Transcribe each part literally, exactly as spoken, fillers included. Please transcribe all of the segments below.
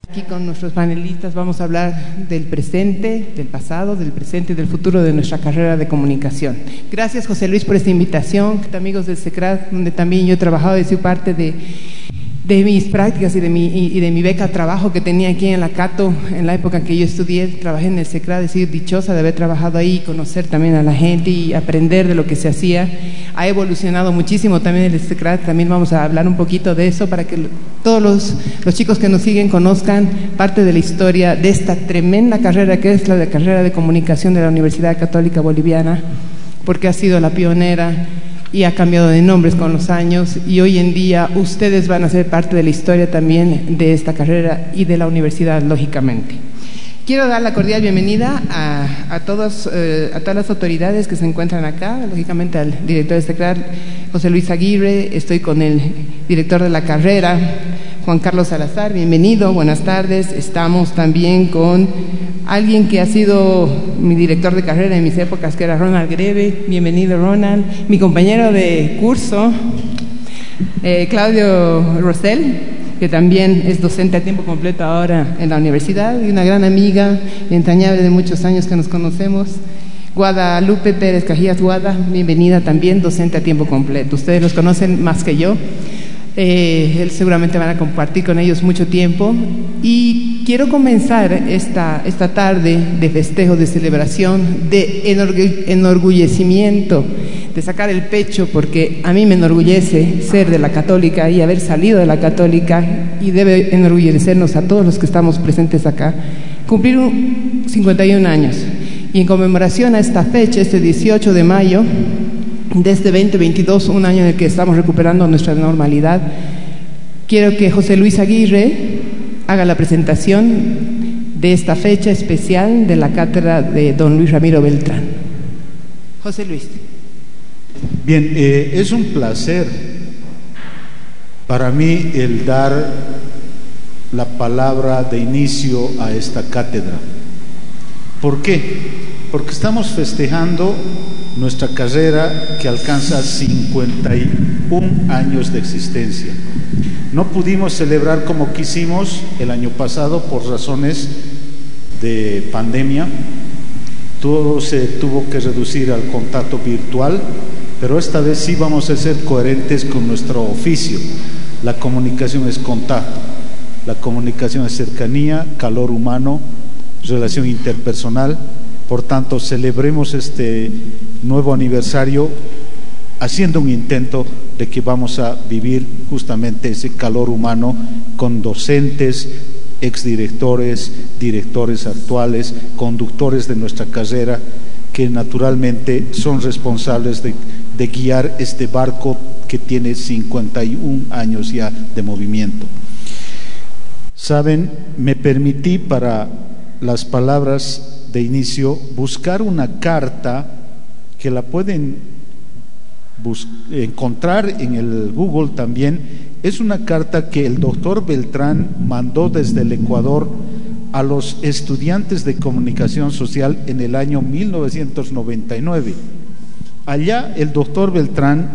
Aquí con nuestros panelistas vamos a hablar del presente, del pasado, del presente y del futuro de nuestra carrera de comunicación. Gracias, José Luis, por esta invitación, amigos del CECRAD, donde también yo he trabajado y soy parte de, de mis prácticas y de mi, y, y de mi beca trabajo que tenía aquí en la Cato, en la época en que yo estudié, trabajé en el CECRAD, es decir, dichosa de haber trabajado ahí, conocer también a la gente y aprender de lo que se hacía. Ha evolucionado muchísimo también el CECRAD, también vamos a hablar un poquito de eso para que todos los, los chicos que nos siguen conozcan parte de la historia de esta tremenda carrera que es la de carrera de comunicación de la Universidad Católica Boliviana, porque ha sido la pionera y ha cambiado de nombres con los años, y hoy en día ustedes van a ser parte de la historia también de esta carrera y de la universidad, lógicamente. Quiero dar la cordial bienvenida a, a, todos, eh, a todas las autoridades que se encuentran acá, lógicamente al director de CECRAD, José Luis Aguirre. Estoy con el director de la carrera, Juan Carlos Salazar, bienvenido, buenas tardes. Estamos también con alguien que ha sido mi director de carrera en mis épocas, que era Ronald Greve, bienvenido Ronald. Mi compañero de curso, eh, Claudio Rosell, que también es docente a tiempo completo ahora en la universidad, y una gran amiga entrañable de muchos años que nos conocemos, Guadalupe Pérez Cajías Guada, bienvenida también, docente a tiempo completo. Ustedes los conocen más que yo, eh, él seguramente van a compartir con ellos mucho tiempo, y quiero comenzar esta, esta tarde de festejo, de celebración, de enorgue, enorgullecimiento, de sacar el pecho, porque a mí me enorgullece ser de la Católica y haber salido de la Católica, y debe enorgullecernos a todos los que estamos presentes acá, cumplir un cincuenta y un años. Y en conmemoración a esta fecha, este dieciocho de mayo de este veinte veintidós, un año en el que estamos recuperando nuestra normalidad, quiero que José Luis Aguirre haga la presentación de esta fecha especial de la cátedra de don Luis Ramiro Beltrán. José Luis. Bien, eh, es un placer para mí el dar la palabra de inicio a esta cátedra. ¿Por qué? Porque estamos festejando nuestra carrera que alcanza cincuenta y un años de existencia. No pudimos celebrar como quisimos el año pasado por razones de pandemia. Todo se tuvo que reducir al contacto virtual, pero esta vez sí vamos a ser coherentes con nuestro oficio. La comunicación es contacto, la comunicación es cercanía, calor humano, relación interpersonal. Por tanto, celebremos este nuevo aniversario haciendo un intento de que vamos a vivir justamente ese calor humano con docentes, exdirectores, directores actuales, conductores de nuestra carrera, que naturalmente son responsables de, de guiar este barco que tiene cincuenta y un años ya de movimiento. Saben, me permití para las palabras de inicio buscar una carta que la pueden encontrar en el Google también. Es una carta que el doctor Beltrán mandó desde el Ecuador a los estudiantes de comunicación social en el año mil novecientos noventa y nueve. Allá el doctor Beltrán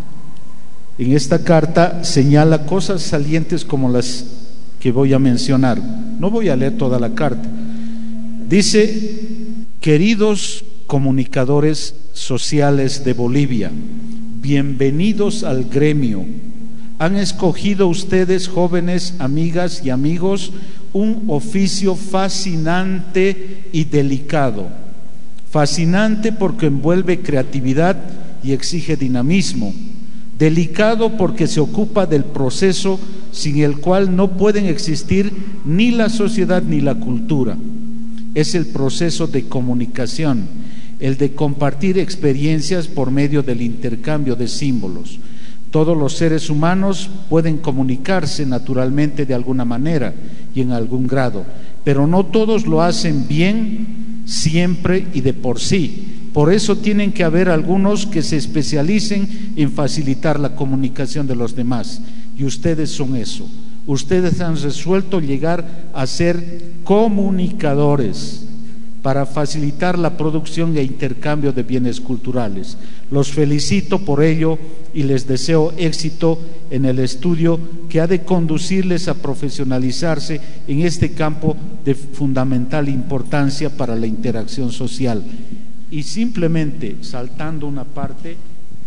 en esta carta señala cosas salientes como las que voy a mencionar. No voy a leer toda la carta. Dice: queridos comunicadores sociales de Bolivia, bienvenidos al gremio. Han escogido ustedes, jóvenes amigas y amigos, un oficio fascinante y delicado. Fascinante porque envuelve creatividad y exige dinamismo. Delicado porque se ocupa del proceso sin el cual no pueden existir ni la sociedad ni la cultura. Es el proceso de comunicación, el de compartir experiencias por medio del intercambio de símbolos. Todos los seres humanos pueden comunicarse naturalmente de alguna manera y en algún grado, pero no todos lo hacen bien, siempre y de por sí. Por eso tienen que haber algunos que se especialicen en facilitar la comunicación de los demás, y ustedes son eso. Ustedes han resuelto llegar a ser comunicadores. para facilitar la producción e intercambio de bienes culturales. Los felicito por ello y les deseo éxito en el estudio que ha de conducirles a profesionalizarse en este campo de fundamental importancia para la interacción social. Y simplemente, saltando una parte,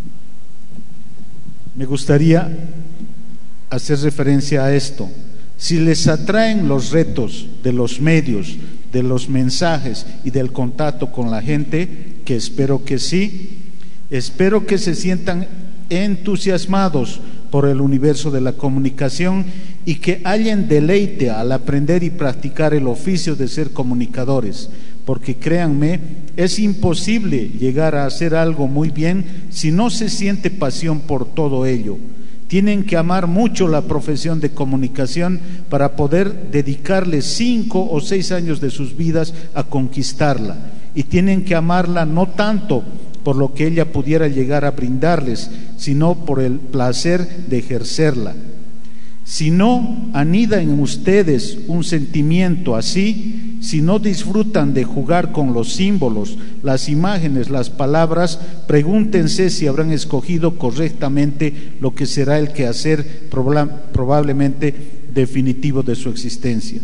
me gustaría hacer referencia a esto. Si les atraen los retos de los medios, de los mensajes y del contacto con la gente, que espero que sí, espero que se sientan entusiasmados por el universo de la comunicación y que hallen deleite al aprender y practicar el oficio de ser comunicadores, porque créanme, es imposible llegar a hacer algo muy bien si no se siente pasión por todo ello. Tienen que amar mucho la profesión de comunicación para poder dedicarle cinco o seis años de sus vidas a conquistarla, y tienen que amarla no tanto por lo que ella pudiera llegar a brindarles, sino por el placer de ejercerla. Si no anida en ustedes un sentimiento así, si no disfrutan de jugar con los símbolos, las imágenes, las palabras, pregúntense si habrán escogido correctamente lo que será el quehacer probablemente definitivo de su existencia.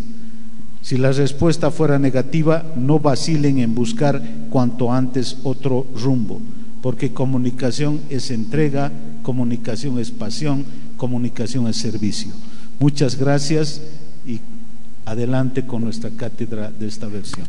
Si la respuesta fuera negativa, no vacilen en buscar cuanto antes otro rumbo, porque comunicación es entrega, comunicación es pasión, comunicación es servicio. Muchas gracias y adelante con nuestra cátedra de esta versión.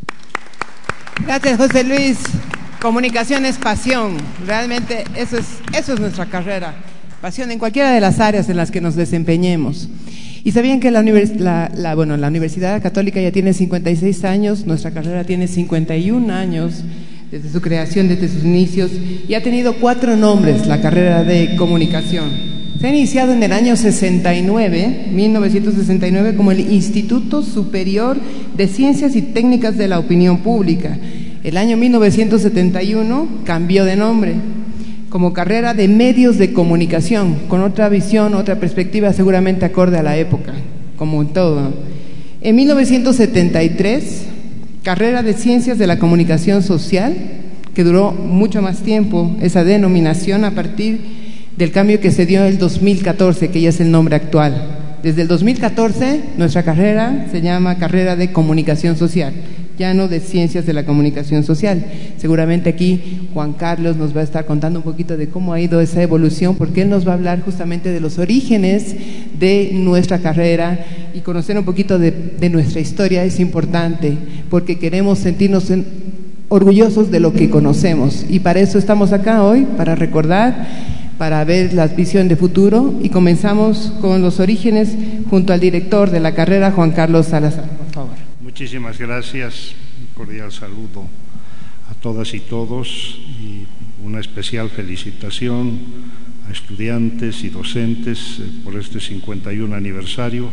Gracias, José Luis. Comunicación es pasión. Realmente eso es, eso es nuestra carrera. Pasión en cualquiera de las áreas en las que nos desempeñemos. Y sabían que la, univers la, la, bueno, la Universidad Católica ya tiene cincuenta y seis años, nuestra carrera tiene cincuenta y un años desde su creación, desde sus inicios, y ha tenido cuatro nombres la carrera de comunicación. Se ha iniciado en el año sesenta y nueve, mil novecientos sesenta y nueve, como el Instituto Superior de Ciencias y Técnicas de la Opinión Pública. El año mil novecientos setenta y uno cambió de nombre como carrera de medios de comunicación, con otra visión, otra perspectiva seguramente acorde a la época, como en todo. En mil novecientos setenta y tres, carrera de Ciencias de la Comunicación Social, que duró mucho más tiempo, esa denominación, a partir del cambio que se dio en el dos mil catorce, que ya es el nombre actual. Desde el dos mil catorce, nuestra carrera se llama Carrera de Comunicación Social, ya no de Ciencias de la Comunicación Social. Seguramente aquí Juan Carlos nos va a estar contando un poquito de cómo ha ido esa evolución, porque él nos va a hablar justamente de los orígenes de nuestra carrera, y conocer un poquito de, de nuestra historia es importante, porque queremos sentirnos en, orgullosos de lo que conocemos, y para eso estamos acá hoy, para recordar, para ver la visión de futuro, y comenzamos con los orígenes junto al director de la carrera, Juan Carlos Salazar, por favor. Muchísimas gracias, un cordial saludo a todas y todos, y una especial felicitación a estudiantes y docentes por este cincuenta y un aniversario.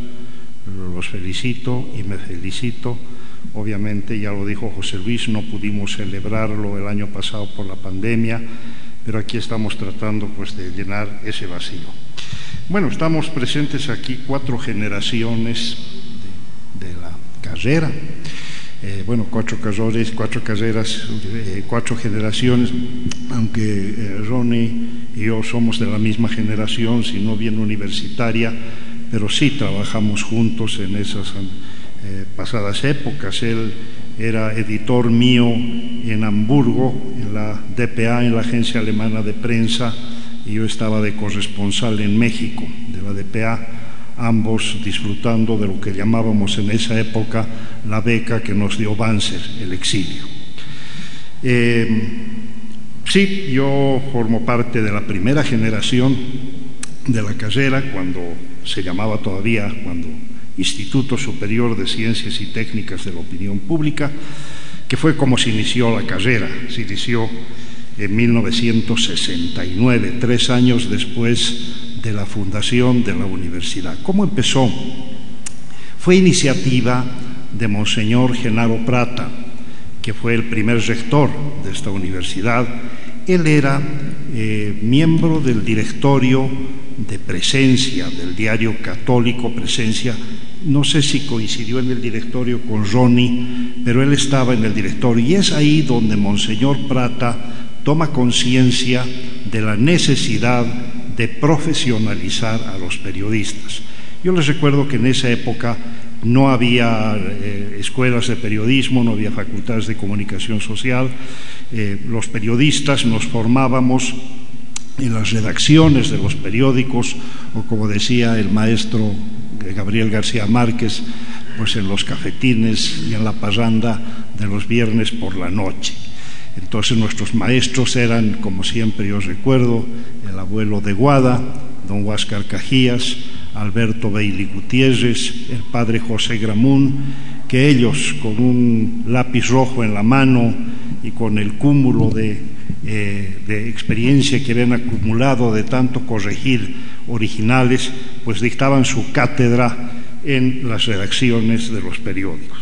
Los felicito y me felicito. Obviamente, ya lo dijo José Luis, no pudimos celebrarlo el año pasado por la pandemia, pero aquí estamos tratando pues de llenar ese vacío. Bueno, estamos presentes aquí cuatro generaciones de, de la carrera, eh, bueno, cuatro carreras, cuatro carreras, eh, cuatro generaciones, aunque eh, Ronnie y yo somos de la misma generación, si no bien universitaria, pero sí trabajamos juntos en esas eh, pasadas épocas. Él era editor mío en Hamburgo, en la D P A, en la Agencia Alemana de Prensa, y yo estaba de corresponsal en México, de la D P A, ambos disfrutando de lo que llamábamos en esa época la beca que nos dio Banzer, el exilio. Eh, sí, yo formo parte de la primera generación de la carrera, cuando se llamaba todavía, cuando Instituto Superior de Ciencias y Técnicas de la Opinión Pública, que fue como se inició la carrera. Se inició en mil novecientos sesenta y nueve, tres años después de la fundación de la universidad. ¿Cómo empezó? Fue iniciativa de Monseñor Genaro Prata, que fue el primer rector de esta universidad. Él era eh, miembro del directorio de Presencia, del diario católico Presencia, no sé si coincidió en el directorio con Ronnie, pero él estaba en el directorio, y es ahí donde Monseñor Prata toma conciencia de la necesidad de profesionalizar a los periodistas. Yo les recuerdo que en esa época no había eh, escuelas de periodismo, no había facultades de comunicación social. Eh, los periodistas nos formábamos en las redacciones de los periódicos, o como decía el maestro Gabriel García Márquez, pues en los cafetines y en la parranda de los viernes por la noche. Entonces nuestros maestros eran, como siempre yo recuerdo, el abuelo de Guada, don Huáscar Cajías, Alberto Bailey Gutiérrez, el padre José Gramún, que ellos con un lápiz rojo en la mano y con el cúmulo de, eh, de experiencia que habían acumulado de tanto corregir originales, pues dictaban su cátedra en las redacciones de los periódicos.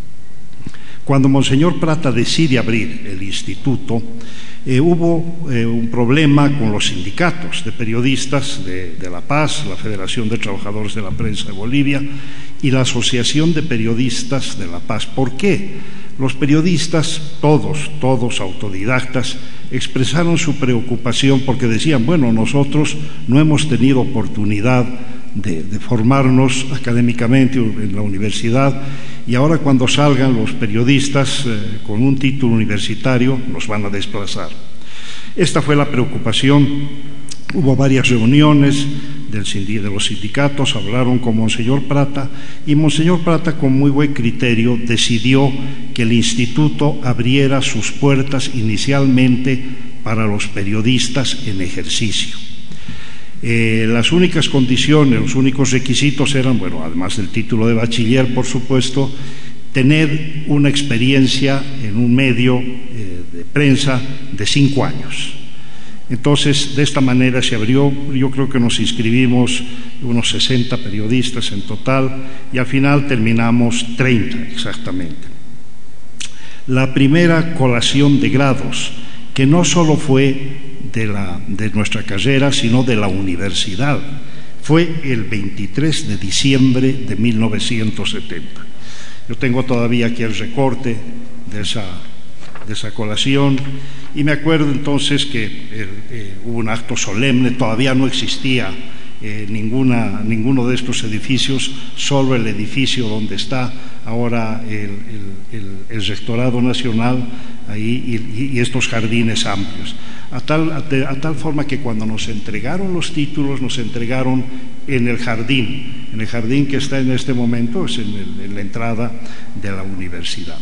Cuando Monseñor Prata decide abrir el instituto, eh, hubo eh, un problema con los sindicatos de periodistas de, de La Paz, la Federación de Trabajadores de la Prensa de Bolivia y la Asociación de Periodistas de La Paz. ¿Por qué? Los periodistas, todos, todos autodidactas, expresaron su preocupación porque decían, bueno, nosotros no hemos tenido oportunidad de, de formarnos académicamente en la universidad, y ahora cuando salgan los periodistas eh, con un título universitario nos van a desplazar. Esta fue la preocupación. Hubo varias reuniones del, de los sindicatos, hablaron con Monseñor Prata, y Monseñor Prata, con muy buen criterio, decidió que el instituto abriera sus puertas inicialmente para los periodistas en ejercicio. Eh, las únicas condiciones, los únicos requisitos eran, bueno, además del título de bachiller, por supuesto, tener una experiencia en un medio eh, de prensa de cinco años. Entonces, de esta manera se abrió. Yo creo que nos inscribimos unos sesenta periodistas en total, y al final terminamos treinta exactamente. La primera colación de grados, que no solo fue de, la, de nuestra carrera, sino de la universidad, fue el veintitrés de diciembre de mil novecientos setenta. Yo tengo todavía aquí el recorte de esa, de esa colación, y me acuerdo entonces que eh, eh, hubo un acto solemne. Todavía no existía eh, ninguna, ninguno de estos edificios, solo el edificio donde está ahora el, el, el, el Rectorado Nacional, ahí, y, y estos jardines amplios. A tal, a, a tal forma que cuando nos entregaron los títulos, nos entregaron en el jardín, en el jardín que está en este momento, es en, el, en la entrada de la universidad.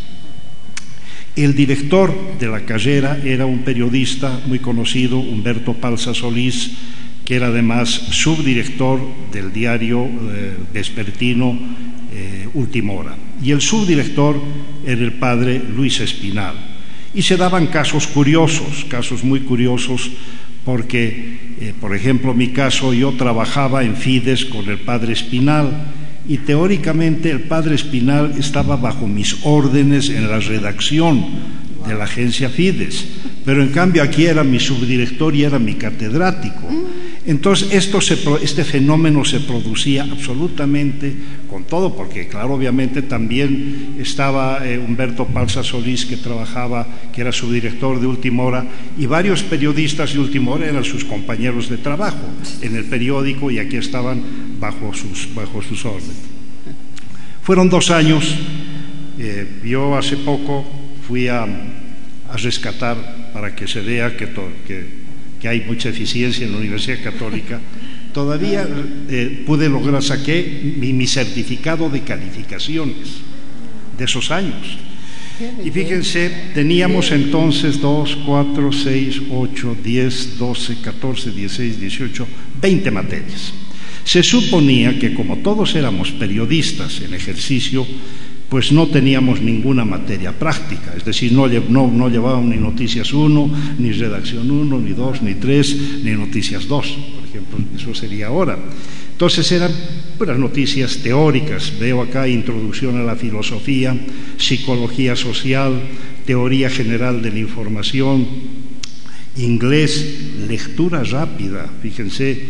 El director de la carrera era un periodista muy conocido, Humberto Palza Solís, que era además subdirector del diario eh, vespertino eh, Última Hora. Y el subdirector era el padre Luis Espinal. Y se daban casos curiosos, casos muy curiosos, porque, eh, por ejemplo, mi caso, yo trabajaba en Fides con el padre Espinal, y teóricamente el padre Espinal estaba bajo mis órdenes en la redacción de la agencia Fides, pero en cambio aquí era mi subdirector y era mi catedrático. Entonces esto se, este fenómeno se producía absolutamente con todo, porque claro, obviamente también estaba eh, Humberto Palza Solís, que trabajaba, que era subdirector de Última Hora, y varios periodistas de Última Hora eran sus compañeros de trabajo en el periódico, y aquí estaban bajo sus, bajo sus órdenes. Fueron dos años. Eh, yo hace poco fui a, a rescatar, para que se vea que, to, que, que hay mucha eficiencia en la Universidad Católica. Todavía eh, pude lograr, saqué mi, mi certificado de calificaciones de esos años. Y fíjense, teníamos entonces dos, cuatro, seis, ocho, diez, doce, catorce, dieciséis, dieciocho, veinte materias. Se suponía que como todos éramos periodistas en ejercicio, pues no teníamos ninguna materia práctica, es decir, no, no, no llevábamos ni Noticias uno, ni Redacción uno, ni dos, ni tres, ni Noticias dos, por ejemplo, eso sería ahora. Entonces eran puras noticias teóricas. Veo acá introducción a la filosofía, psicología social, teoría general de la información, inglés, lectura rápida, fíjense.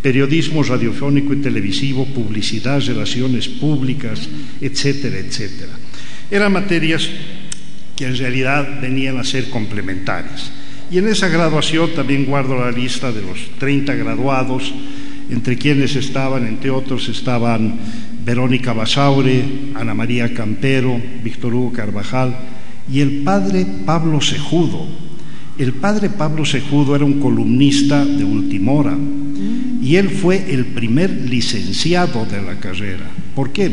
periodismo radiofónico y televisivo, publicidad, relaciones públicas, etcétera, etcétera. Eran materias que en realidad venían a ser complementarias. Y en esa graduación también guardo la lista de los treinta graduados, entre quienes estaban, entre otros, estaban Verónica Basaure, Ana María Campero, Víctor Hugo Carvajal y el padre Pablo Cejudo. El padre Pablo Cejudo era un columnista de Ultimora y él fue el primer licenciado de la carrera. ¿Por qué?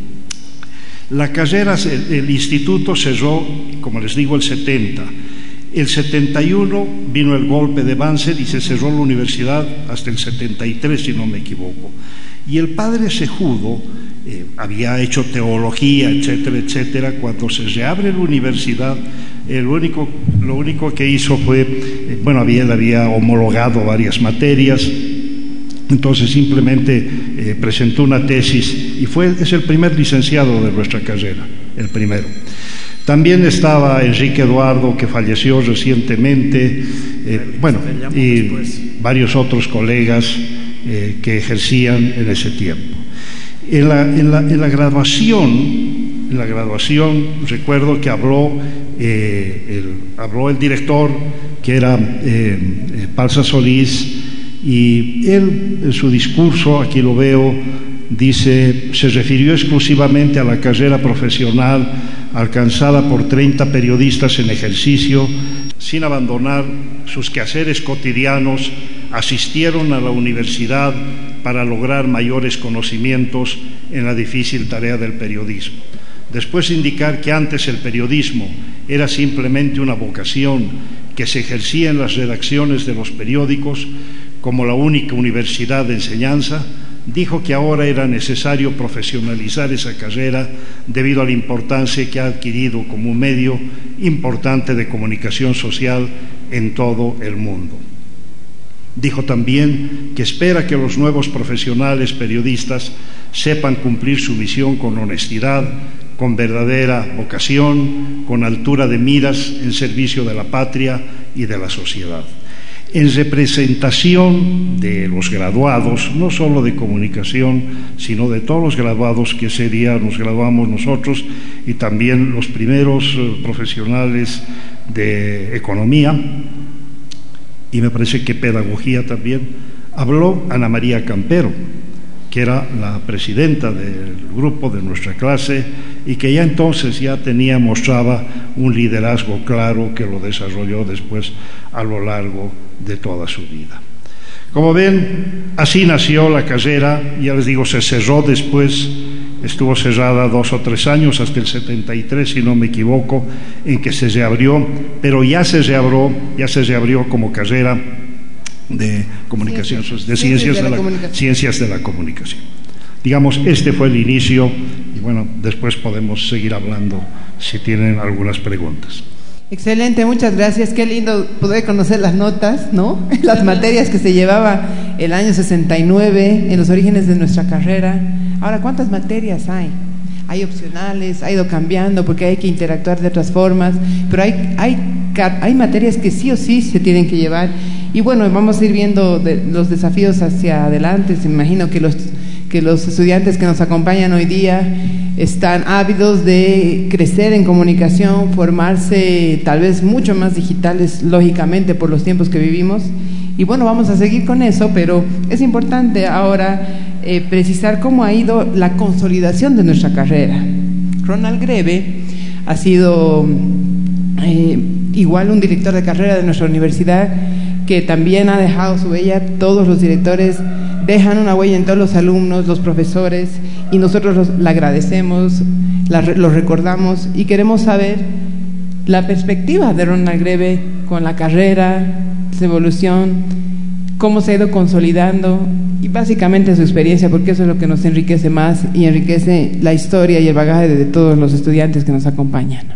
La carrera, el instituto cerró, como les digo, el setenta. El setenta y uno vino el golpe de Banzer y se cerró la universidad hasta el setenta y tres, si no me equivoco. Y el padre Cejudo eh, había hecho teología, etcétera, etcétera. Cuando se reabre la universidad, el único, lo único que hizo fue, eh, bueno, había, él había homologado varias materias, entonces simplemente eh, presentó una tesis y fue, es el primer licenciado de nuestra carrera, el primero. También estaba Enrique Eduardo, que falleció recientemente, eh, bueno, y varios otros colegas eh, que ejercían en ese tiempo. En la, en la, en la graduación, en la graduación recuerdo que habló, eh, el, habló el director, que era eh, Palza Solís, y él, en su discurso, aquí lo veo, dice, se refirió exclusivamente a la carrera profesional alcanzada por treinta periodistas en ejercicio, sin abandonar sus quehaceres cotidianos, asistieron a la universidad para lograr mayores conocimientos en la difícil tarea del periodismo. Después de indicar que antes el periodismo era simplemente una vocación que se ejercía en las redacciones de los periódicos como la única universidad de enseñanza, dijo que ahora era necesario profesionalizar esa carrera debido a la importancia que ha adquirido como un medio importante de comunicación social en todo el mundo. Dijo también que espera que los nuevos profesionales periodistas sepan cumplir su misión con honestidad, con verdadera vocación, con altura de miras en servicio de la patria y de la sociedad. En representación de los graduados, no solo de comunicación, sino de todos los graduados que ese día nos graduamos nosotros y también los primeros eh, profesionales de economía y me parece que pedagogía también, habló Ana María Campero, que era la presidenta del grupo de nuestra clase y que ya entonces ya tenía, mostraba un liderazgo claro que lo desarrolló después a lo largo de toda su vida. Como ven, así nació la carrera, ya les digo, se cerró después, estuvo cerrada dos o tres años, hasta el setenta y tres, si no me equivoco, en que se reabrió, pero ya se reabrió, ya se reabrió como carrera de comunicación, ciencias, de ciencias, ciencias, de la, de la ciencias de la comunicación. Digamos, este fue el inicio y bueno, después podemos seguir hablando si tienen algunas preguntas. Excelente, muchas gracias. Qué lindo poder conocer las notas, ¿no? Las materias que se llevaba el año sesenta y nueve en los orígenes de nuestra carrera. Ahora, ¿cuántas materias hay? Hay opcionales, ha ido cambiando porque hay que interactuar de otras formas, pero hay, hay, hay materias que sí o sí se tienen que llevar. Y bueno, vamos a ir viendo de, los desafíos hacia adelante. Se imagino que los, que los estudiantes que nos acompañan hoy día están ávidos de crecer en comunicación, formarse tal vez mucho más digitales, lógicamente, por los tiempos que vivimos. Y bueno, vamos a seguir con eso, pero es importante ahora eh, precisar cómo ha ido la consolidación de nuestra carrera. Ronald Grebe ha sido eh, igual un director de carrera de nuestra universidad que también ha dejado su huella. Todos los directores dejan una huella en todos los alumnos, los profesores, y nosotros los, la agradecemos, la, los recordamos y queremos saber la perspectiva de Ronald Grebe con la carrera, su evolución, cómo se ha ido consolidando y básicamente su experiencia, porque eso es lo que nos enriquece más y enriquece la historia y el bagaje de, de todos los estudiantes que nos acompañan.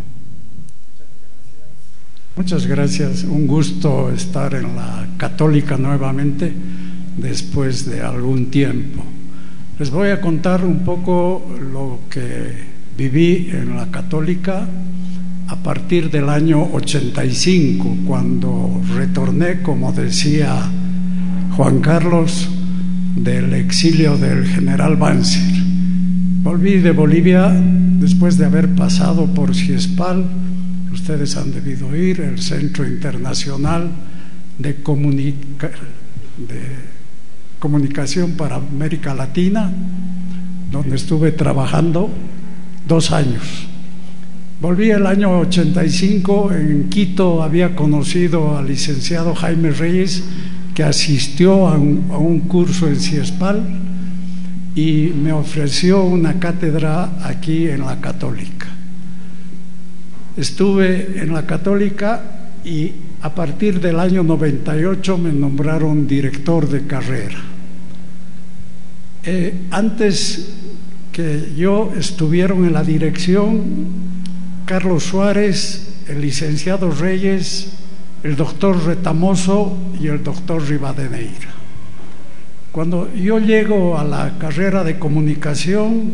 Muchas gracias, un gusto estar en la Católica nuevamente después de algún tiempo. Les voy a contar un poco lo que viví en la Católica a partir del año ochenta y cinco, cuando retorné, como decía Juan Carlos, del exilio del general Banzer. Volví de Bolivia después de haber pasado por CIESPAL, ustedes han debido oír, el Centro Internacional de, Comunica de Comunicación para América Latina, donde estuve trabajando dos años. Volví el año ochenta y cinco, en Quito había conocido al licenciado Jaime Reyes, que asistió a un, a un curso en CIESPAL y me ofreció una cátedra aquí en la Católica. Estuve en la Católica y a partir del año noventa y ocho me nombraron director de carrera. Eh, antes que yo estuvieron en la dirección Carlos Suárez, el licenciado Reyes, el doctor Retamoso y el doctor Rivadeneira. Cuando yo llego a la carrera de comunicación,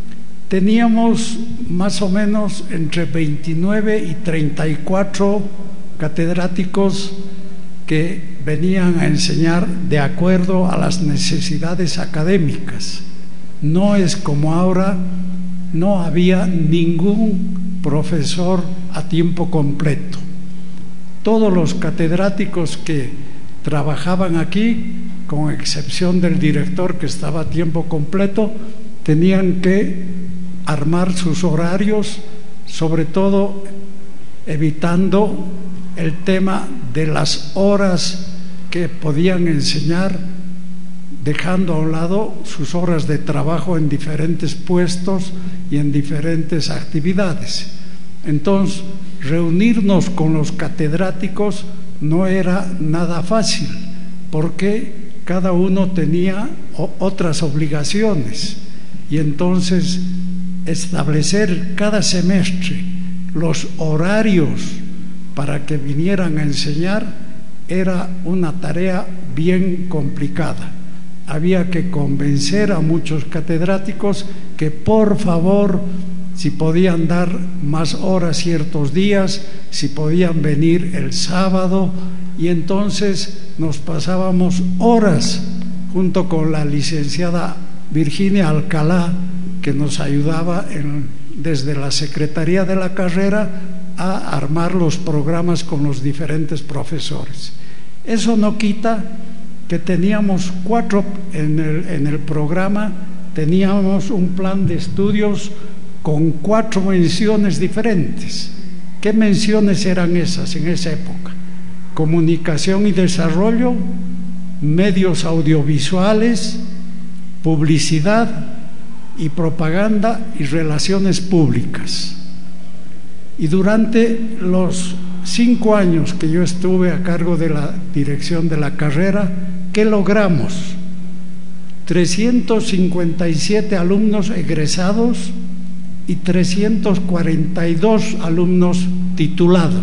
teníamos más o menos entre veintinueve y treinta y cuatro catedráticos que venían a enseñar de acuerdo a las necesidades académicas. No es como ahora, no había ningún profesor a tiempo completo. Todos los catedráticos que trabajaban aquí, con excepción del director que estaba a tiempo completo, tenían que armar sus horarios, sobre todo evitando el tema de las horas que podían enseñar, dejando a un lado sus horas de trabajo en diferentes puestos y en diferentes actividades. Entonces, reunirnos con los catedráticos no era nada fácil, porque cada uno tenía otras obligaciones, y entonces establecer cada semestre los horarios para que vinieran a enseñar era una tarea bien complicada. Había que convencer a muchos catedráticos que por favor, si podían dar más horas ciertos días, si podían venir el sábado, y entonces nos pasábamos horas junto con la licenciada Virginia Alcalá, que nos ayudaba en, desde la Secretaría de la carrera a armar los programas con los diferentes profesores. Eso no quita que teníamos cuatro en el, en el programa, teníamos un plan de estudios con cuatro menciones diferentes. ¿Qué menciones eran esas en esa época? Comunicación y desarrollo, medios audiovisuales, publicidad y propaganda y relaciones públicas. Y durante los cinco años que yo estuve a cargo de la dirección de la carrera, ¿qué logramos? trescientos cincuenta y siete alumnos egresados y trescientos cuarenta y dos alumnos titulados.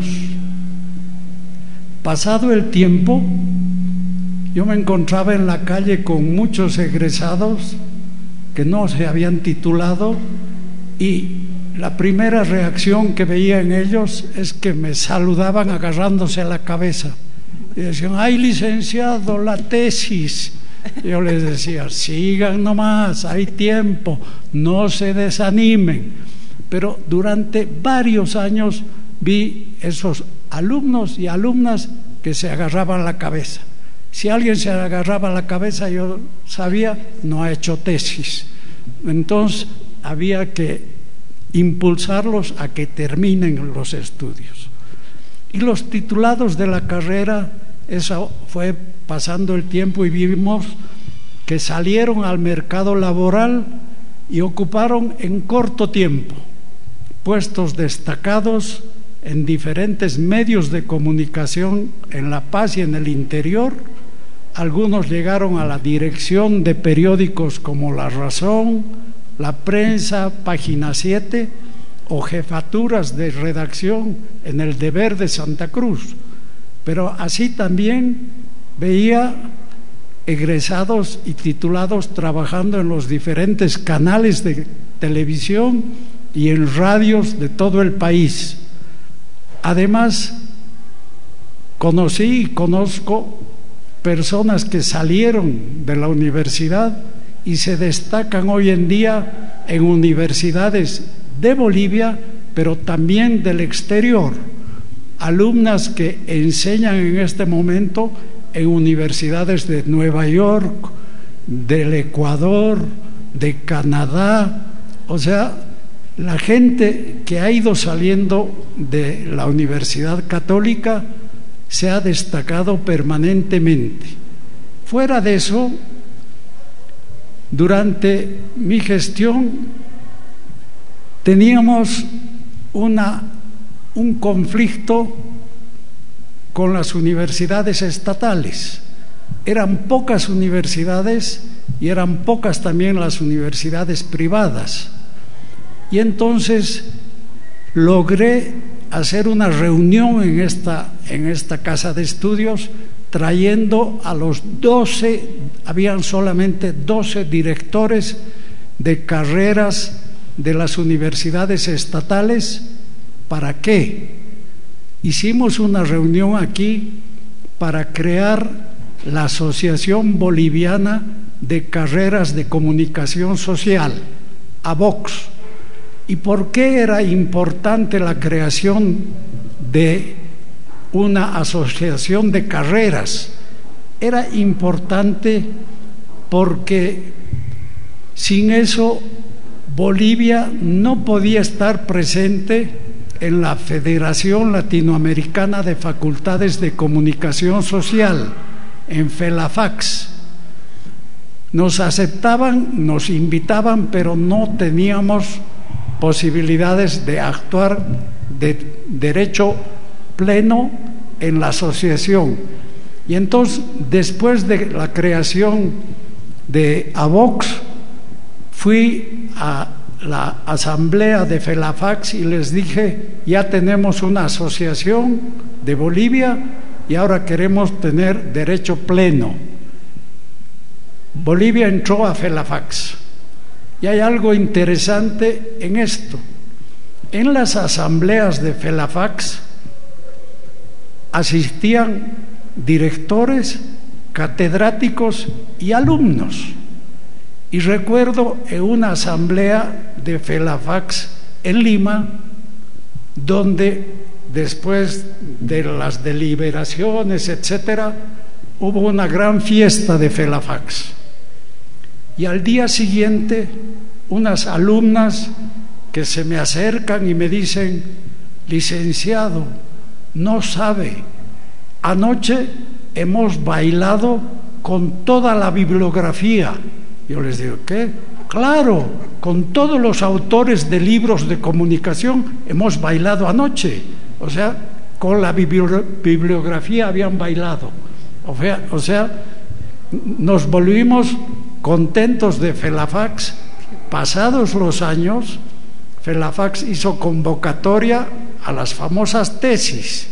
Pasado el tiempo, yo me encontraba en la calle con muchos egresados que no se habían titulado, y la primera reacción que veía en ellos es que me saludaban agarrándose a la cabeza y decían: ¡ay, licenciado, la tesis! Yo les decía: sigan nomás, hay tiempo, no se desanimen. Pero durante varios años vi esos alumnos y alumnas que se agarraban la cabeza. Si alguien se agarraba la cabeza, yo sabía, no ha hecho tesis. Entonces había que impulsarlos a que terminen los estudios. Y los titulados de la carrera, eso fue pasando el tiempo y vimos que salieron al mercado laboral y ocuparon en corto tiempo puestos destacados en diferentes medios de comunicación en La Paz y en el interior. Algunos llegaron a la dirección de periódicos como La Razón, La Prensa, Página siete, o jefaturas de redacción en El Deber de Santa Cruz. Pero así también veía egresados y titulados trabajando en los diferentes canales de televisión y en radios de todo el país. Además, conocí y conozco personas que salieron de la universidad y se destacan hoy en día en universidades de Bolivia, pero también del exterior. Alumnas que enseñan en este momento en universidades de Nueva York, del Ecuador, de Canadá. O sea, la gente que ha ido saliendo de la Universidad Católica se ha destacado permanentemente. Fuera de eso, durante mi gestión teníamos una, un conflicto con las universidades estatales. Eran pocas universidades y eran pocas también las universidades privadas. Y entonces logré hacer una reunión en esta, en esta casa de estudios, trayendo a los doce, habían solamente doce directores de carreras de las universidades estatales. ¿Para qué? Hicimos una reunión aquí para crear la Asociación Boliviana de Carreras de Comunicación Social, ABOX. ¿Y por qué era importante la creación de una asociación de carreras? Era importante porque sin eso Bolivia no podía estar presente en la Federación Latinoamericana de Facultades de Comunicación Social, en FELAFAX. Nos aceptaban, nos invitaban, pero no teníamos posibilidades de actuar de derecho pleno en la asociación. Y entonces, después de la creación de ABOX, fui a la asamblea de FELAFAX y les dije: ya tenemos una asociación de Bolivia y ahora queremos tener derecho pleno. Bolivia entró a FELAFAX. Y hay algo interesante en esto. En las asambleas de FELAFAX asistían directores, catedráticos y alumnos. Y recuerdo en una asamblea de FELAFAX en Lima, donde después de las deliberaciones, etcétera, hubo una gran fiesta de FELAFAX. Y al día siguiente, unas alumnas que se me acercan y me dicen: licenciado, no sabe, anoche hemos bailado con toda la bibliografía. Yo les digo: ¿qué? Claro, con todos los autores de libros de comunicación hemos bailado anoche. O sea, con la bibliografía habían bailado. O sea, o sea nos volvimos contentos de FELAFAX. Pasados los años, FELAFAX hizo convocatoria a las famosas tesis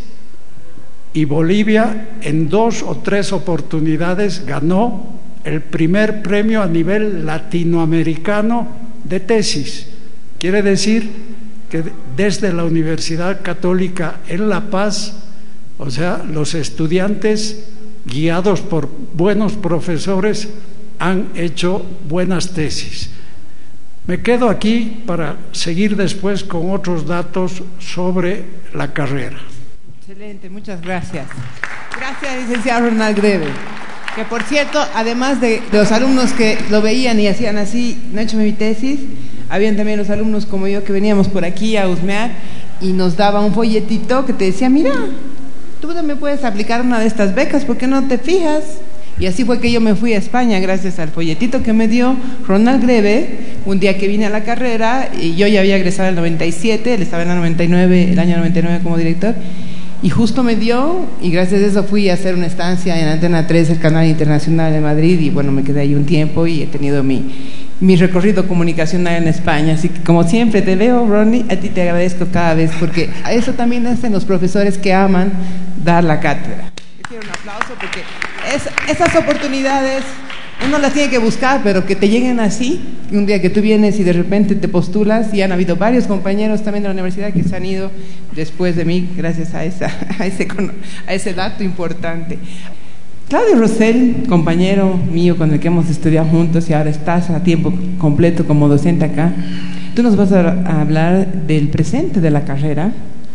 y Bolivia en dos o tres oportunidades ganó el primer premio a nivel latinoamericano de tesis. Quiere decir que desde la Universidad Católica en La Paz, o sea, los estudiantes guiados por buenos profesores han hecho buenas tesis. Me quedo aquí para seguir después con otros datos sobre la carrera. Excelente, muchas gracias. Gracias, licenciado Ronald Greve. Que por cierto, además de, de los alumnos que lo veían y hacían así: no he hecho mi tesis, habían también los alumnos como yo que veníamos por aquí a husmear y nos daba un folletito que te decía: mira, tú también puedes aplicar una de estas becas, ¿por qué no te fijas? Y así fue que yo me fui a España gracias al folletito que me dio Ronald Greve un día que vine a la carrera. Y yo ya había egresado en el noventa y siete, él estaba en el noventa y nueve, el año noventa y nueve como director, y justo me dio, y gracias a eso fui a hacer una estancia en Antena tres, el canal internacional de Madrid, y bueno, me quedé ahí un tiempo y he tenido mi, mi recorrido comunicacional en España. Así que como siempre te veo, Ronnie, a ti te agradezco cada vez, porque a eso también hacen los profesores que aman dar la cátedra. Les quiero un aplauso porque es, esas oportunidades uno las tiene que buscar, pero que te lleguen así, un día que tú vienes y de repente te postulas, y han habido varios compañeros también de la universidad que se han ido después de mí gracias a, esa, a, ese, a ese dato importante. Claudio Rosell, compañero mío con el que hemos estudiado juntos y ahora estás a tiempo completo como docente acá, tú nos vas a hablar del presente de la carrera,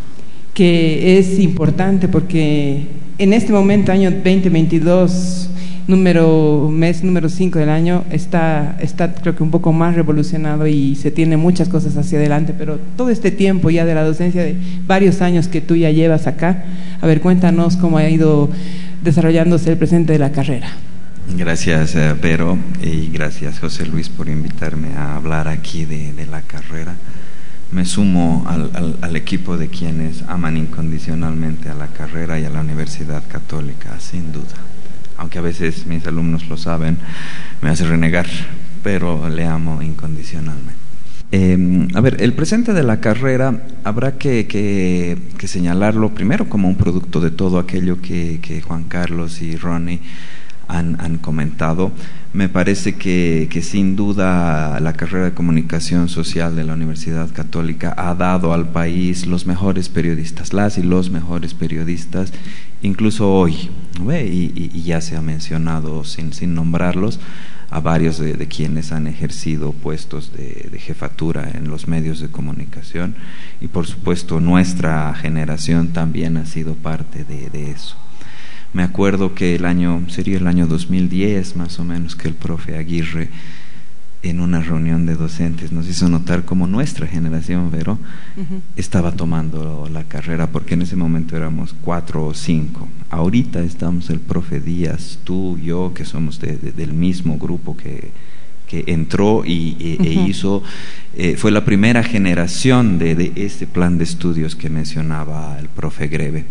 que es importante porque en este momento, año veinte veintidós, número, mes número cinco del año, está, está creo que un poco más revolucionado y se tiene muchas cosas hacia adelante, pero todo este tiempo ya de la docencia, de varios años que tú ya llevas acá, a ver, cuéntanos cómo ha ido desarrollándose el presente de la carrera. Gracias, eh, Vero, y gracias, José Luis, por invitarme a hablar aquí de, de la carrera. Me sumo al, al, al equipo de quienes aman incondicionalmente a la carrera y a la Universidad Católica, sin duda. Aunque a veces mis alumnos lo saben, me hace renegar, pero le amo incondicionalmente. Eh, a ver, el presente de la carrera habrá que, que, que señalarlo primero como un producto de todo aquello que, que Juan Carlos y Ronnie han, han comentado. Me parece que, que sin duda la carrera de comunicación social de la Universidad Católica ha dado al país los mejores periodistas, las y los mejores periodistas, incluso hoy, ¿no? y, y, y ya se ha mencionado sin, sin nombrarlos a varios de, de quienes han ejercido puestos de, de jefatura en los medios de comunicación, y por supuesto nuestra generación también ha sido parte de, de eso. Me acuerdo que el año, sería el año dos mil diez más o menos, que el profe Aguirre en una reunión de docentes nos hizo notar cómo nuestra generación, Vero, uh-huh. estaba tomando la carrera, porque en ese momento éramos cuatro o cinco. Ahorita estamos el profe Díaz, tú, yo, que somos de, de, del mismo grupo que, que entró y, e, uh-huh. e hizo, eh, fue la primera generación de, de este plan de estudios que mencionaba el profe Greve.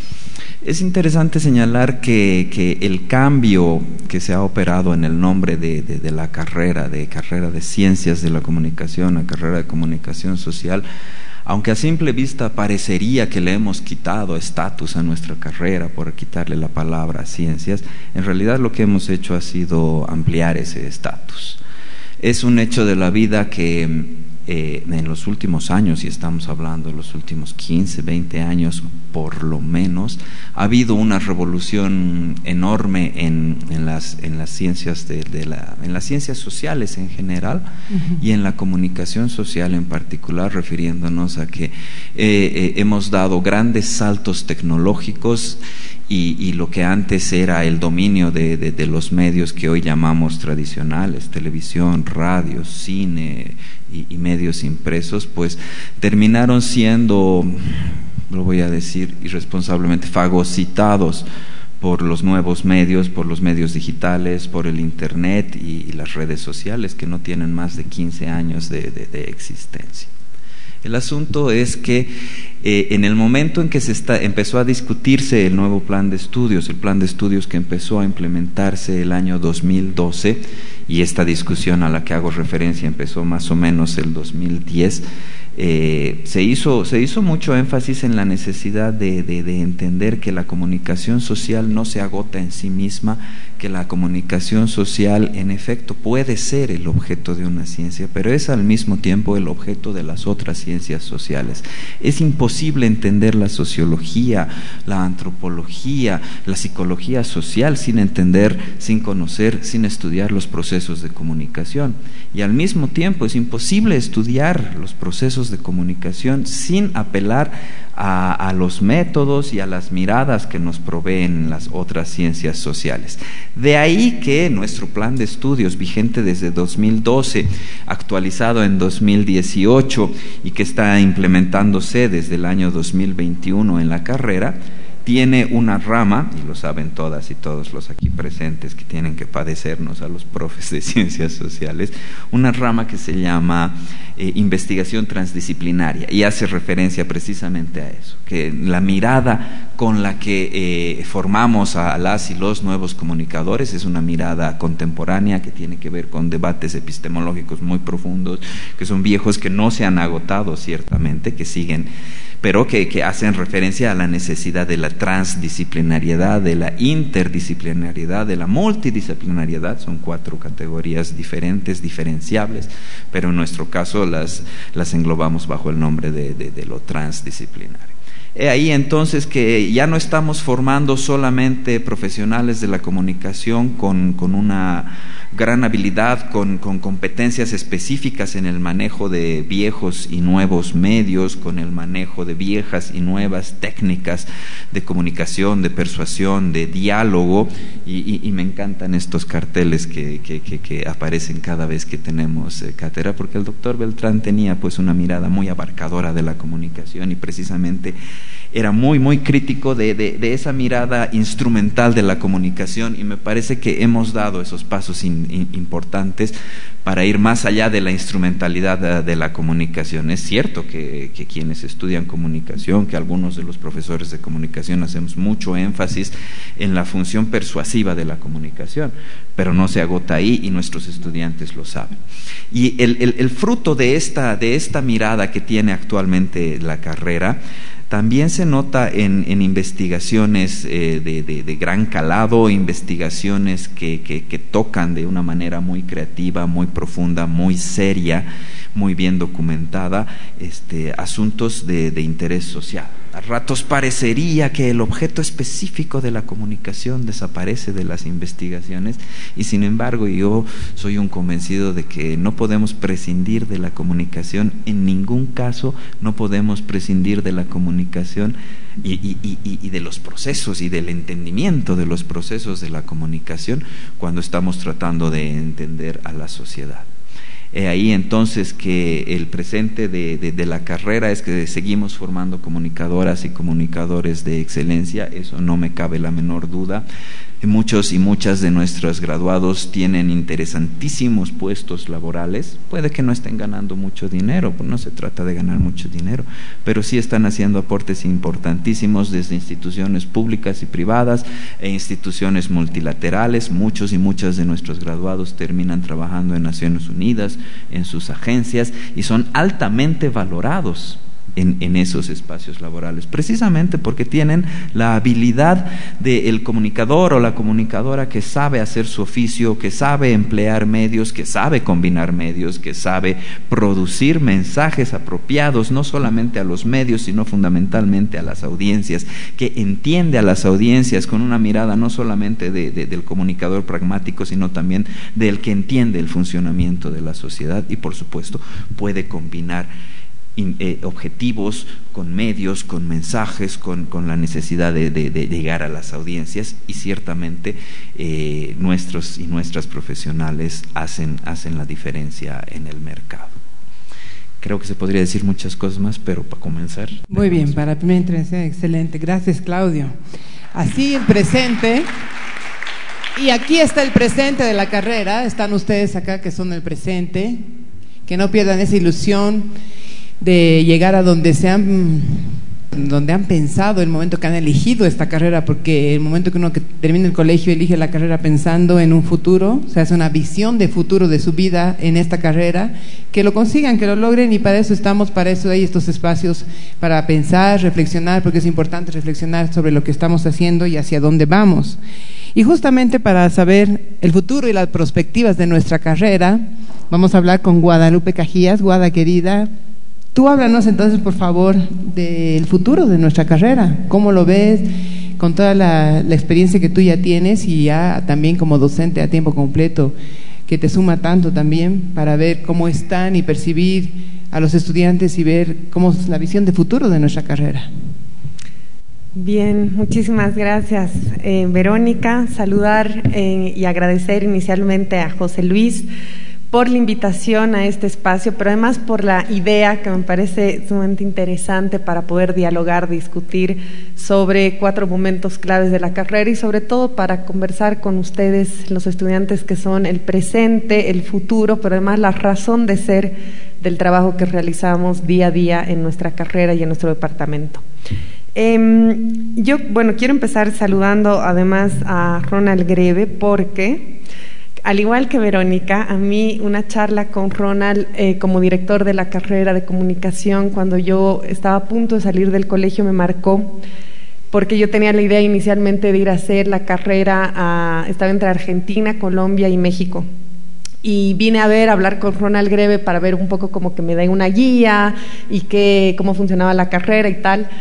Es interesante señalar que, que el cambio que se ha operado en el nombre de, de, de la carrera, de carrera de ciencias de la comunicación a carrera de comunicación social, aunque a simple vista parecería que le hemos quitado estatus a nuestra carrera por quitarle la palabra ciencias, en realidad lo que hemos hecho ha sido ampliar ese estatus. Es un hecho de la vida que eh, en los últimos años, y estamos hablando de los últimos quince, veinte años por lo menos, ha habido una revolución enorme en, en, las, en las ciencias de, de la, en las ciencias sociales en general, uh-huh. y en la comunicación social en particular, refiriéndonos a que eh, eh, hemos dado grandes saltos tecnológicos. Y, y lo que antes era el dominio de, de, de los medios que hoy llamamos tradicionales, televisión, radio, cine y, y medios impresos, pues terminaron siendo, lo voy a decir irresponsablemente, fagocitados por los nuevos medios, por los medios digitales, por el internet y, y las redes sociales, que no tienen más de quince años de, de, de existencia. El asunto es que eh, en el momento en que se está, empezó a discutirse el nuevo plan de estudios, el plan de estudios que empezó a implementarse el año dos mil doce, y esta discusión a la que hago referencia empezó más o menos el dos mil diez, eh, se hizo, se hizo mucho énfasis en la necesidad de, de, de entender que la comunicación social no se agota en sí misma, que la comunicación social en efecto puede ser el objeto de una ciencia, pero es al mismo tiempo el objeto de las otras ciencias sociales. Es imposible entender la sociología, la antropología, la psicología social sin entender, sin conocer, sin estudiar los procesos de comunicación. Y al mismo tiempo es imposible estudiar los procesos de comunicación sin apelar a, a los métodos y a las miradas que nos proveen las otras ciencias sociales. De ahí que nuestro plan de estudios, vigente desde dos mil doce, actualizado en dos mil dieciocho y que está implementándose desde el año dos mil veintiuno en la carrera, tiene una rama, y lo saben todas y todos los aquí presentes que tienen que padecernos a los profes de ciencias sociales, una rama que se llama eh, investigación transdisciplinaria, y hace referencia precisamente a eso, que la mirada con la que eh, formamos a las y los nuevos comunicadores es una mirada contemporánea que tiene que ver con debates epistemológicos muy profundos, que son viejos, que no se han agotado ciertamente, que siguen, pero que, que hacen referencia a la necesidad de la transdisciplinariedad, de la interdisciplinariedad, de la multidisciplinariedad. Son cuatro categorías diferentes, diferenciables, pero en nuestro caso las, las englobamos bajo el nombre de, de, de lo transdisciplinario. He ahí entonces que ya no estamos formando solamente profesionales de la comunicación con, con una gran habilidad, con, con competencias específicas en el manejo de viejos y nuevos medios, con el manejo de viejas y nuevas técnicas de comunicación, de persuasión, de diálogo, y, y, y me encantan estos carteles que, que, que, que aparecen cada vez que tenemos eh, cátedra, porque el doctor Beltrán tenía pues una mirada muy abarcadora de la comunicación y precisamente era muy, muy crítico de, de, de esa mirada instrumental de la comunicación, y me parece que hemos dado esos pasos in, in, importantes para ir más allá de la instrumentalidad de, de la comunicación. Es cierto que, que quienes estudian comunicación, que algunos de los profesores de comunicación hacemos mucho énfasis en la función persuasiva de la comunicación, pero no se agota ahí y nuestros estudiantes lo saben. Y el, el, el fruto de esta, de esta mirada que tiene actualmente la carrera también se nota en, en investigaciones eh, de, de, de gran calado, investigaciones que, que, que tocan de una manera muy creativa, muy profunda, muy seria, muy bien documentada, este, asuntos de, de interés social. A ratos parecería que el objeto específico de la comunicación desaparece de las investigaciones, y sin embargo yo soy un convencido de que no podemos prescindir de la comunicación, en ningún caso no podemos prescindir de la comunicación y, y, y, y de los procesos y del entendimiento de los procesos de la comunicación cuando estamos tratando de entender a la sociedad. He ahí entonces que el presente de, de, de la carrera es que seguimos formando comunicadoras y comunicadores de excelencia, eso no me cabe la menor duda. Muchos y muchas de nuestros graduados tienen interesantísimos puestos laborales, puede que no estén ganando mucho dinero, pues no se trata de ganar mucho dinero, pero sí están haciendo aportes importantísimos desde instituciones públicas y privadas e instituciones multilaterales. Muchos y muchas de nuestros graduados terminan trabajando en Naciones Unidas, en sus agencias, y son altamente valorados En, en esos espacios laborales, precisamente porque tienen la habilidad del comunicador o la comunicadora que sabe hacer su oficio, que sabe emplear medios, que sabe combinar medios, que sabe producir mensajes apropiados no solamente a los medios, sino fundamentalmente a las audiencias, que entiende a las audiencias con una mirada no solamente de, de, del comunicador pragmático, sino también del que entiende el funcionamiento de la sociedad, y por supuesto puede combinar In, eh, objetivos con medios, con mensajes, con, con la necesidad de, de, de llegar a las audiencias, y ciertamente eh, nuestros y nuestras profesionales hacen, hacen la diferencia en el mercado. Creo que se podría decir muchas cosas más, pero para comenzar. Muy bien, para la primera intervención, excelente. Gracias, Claudio. Así el presente, y aquí está el presente de la carrera, están ustedes acá que son el presente, que no pierdan esa ilusión de llegar a donde se han, donde han pensado el momento que han elegido esta carrera, porque el momento que uno que termina el colegio elige la carrera pensando en un futuro, o sea, es una visión de futuro de su vida en esta carrera, que lo consigan, que lo logren, y para eso estamos, para eso hay estos espacios para pensar, reflexionar, porque es importante reflexionar sobre lo que estamos haciendo y hacia dónde vamos. Y justamente para saber el futuro y las perspectivas de nuestra carrera, vamos a hablar con Guadalupe Cajías. Guada, querida, tú háblanos entonces, por favor, del futuro de nuestra carrera. ¿Cómo lo ves con toda la, la experiencia que tú ya tienes, y ya también como docente a tiempo completo, que te suma tanto también, para ver cómo están y percibir a los estudiantes y ver cómo es la visión de futuro de nuestra carrera? Bien, muchísimas gracias, eh, Verónica. Saludar eh, y agradecer inicialmente a José Luis por la invitación a este espacio, pero además por la idea que me parece sumamente interesante para poder dialogar, discutir sobre cuatro momentos claves de la carrera, y sobre todo para conversar con ustedes, los estudiantes, que son el presente, el futuro, pero además la razón de ser del trabajo que realizamos día a día en nuestra carrera y en nuestro departamento. Eh, yo, bueno, quiero empezar saludando además a Ronald Greve, porque al igual que Verónica, a mí una charla con Ronald eh, como director de la carrera de comunicación cuando yo estaba a punto de salir del colegio me marcó, porque yo tenía la idea inicialmente de ir a hacer la carrera, a, estaba entre Argentina, Colombia y México. Y vine a ver, a hablar con Ronald Greve para ver un poco como que me dé una guía y que, cómo funcionaba la carrera y tal.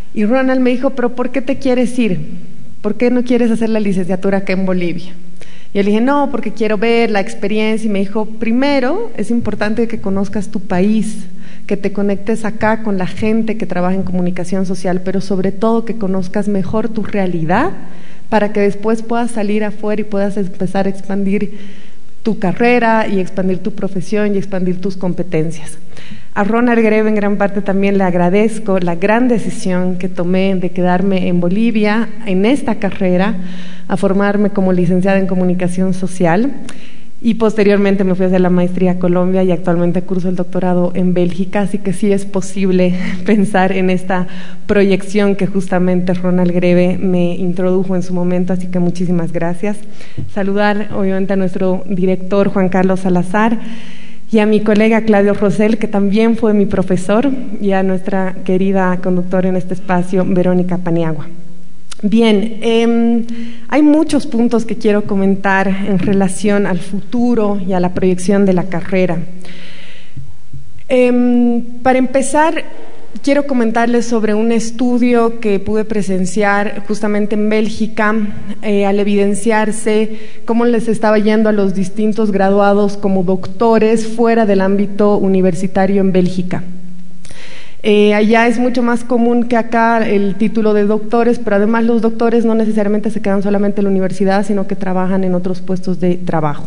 Y Ronald me dijo, pero ¿por qué te quieres ir? ¿Por qué no quieres hacer la licenciatura acá en Bolivia? Y yo le dije, no, porque quiero ver la experiencia. Y me dijo, primero es importante que conozcas tu país, que te conectes acá con la gente que trabaja en comunicación social, pero sobre todo que conozcas mejor tu realidad para que después puedas salir afuera y puedas empezar a expandir tu carrera y expandir tu profesión y expandir tus competencias. A Ronald Greve en gran parte también le agradezco la gran decisión que tomé de quedarme en Bolivia en esta carrera, a formarme como licenciada en comunicación social, y posteriormente me fui a hacer la maestría a Colombia y actualmente curso el doctorado en Bélgica, así que sí es posible pensar en esta proyección que justamente Ronald Greve me introdujo en su momento, así que muchísimas gracias. Saludar obviamente a nuestro director Juan Carlos Salazar y a mi colega Claudio Rosell, que también fue mi profesor, y a nuestra querida conductora en este espacio, Verónica Paniagua. Bien, eh, hay muchos puntos que quiero comentar en relación al futuro y a la proyección de la carrera. Eh, para empezar, quiero comentarles sobre un estudio que pude presenciar justamente en Bélgica, eh, al evidenciarse cómo les estaba yendo a los distintos graduados como doctores fuera del ámbito universitario en Bélgica. Eh, allá es mucho más común que acá el título de doctores, pero además los doctores no necesariamente se quedan solamente en la universidad, sino que trabajan en otros puestos de trabajo.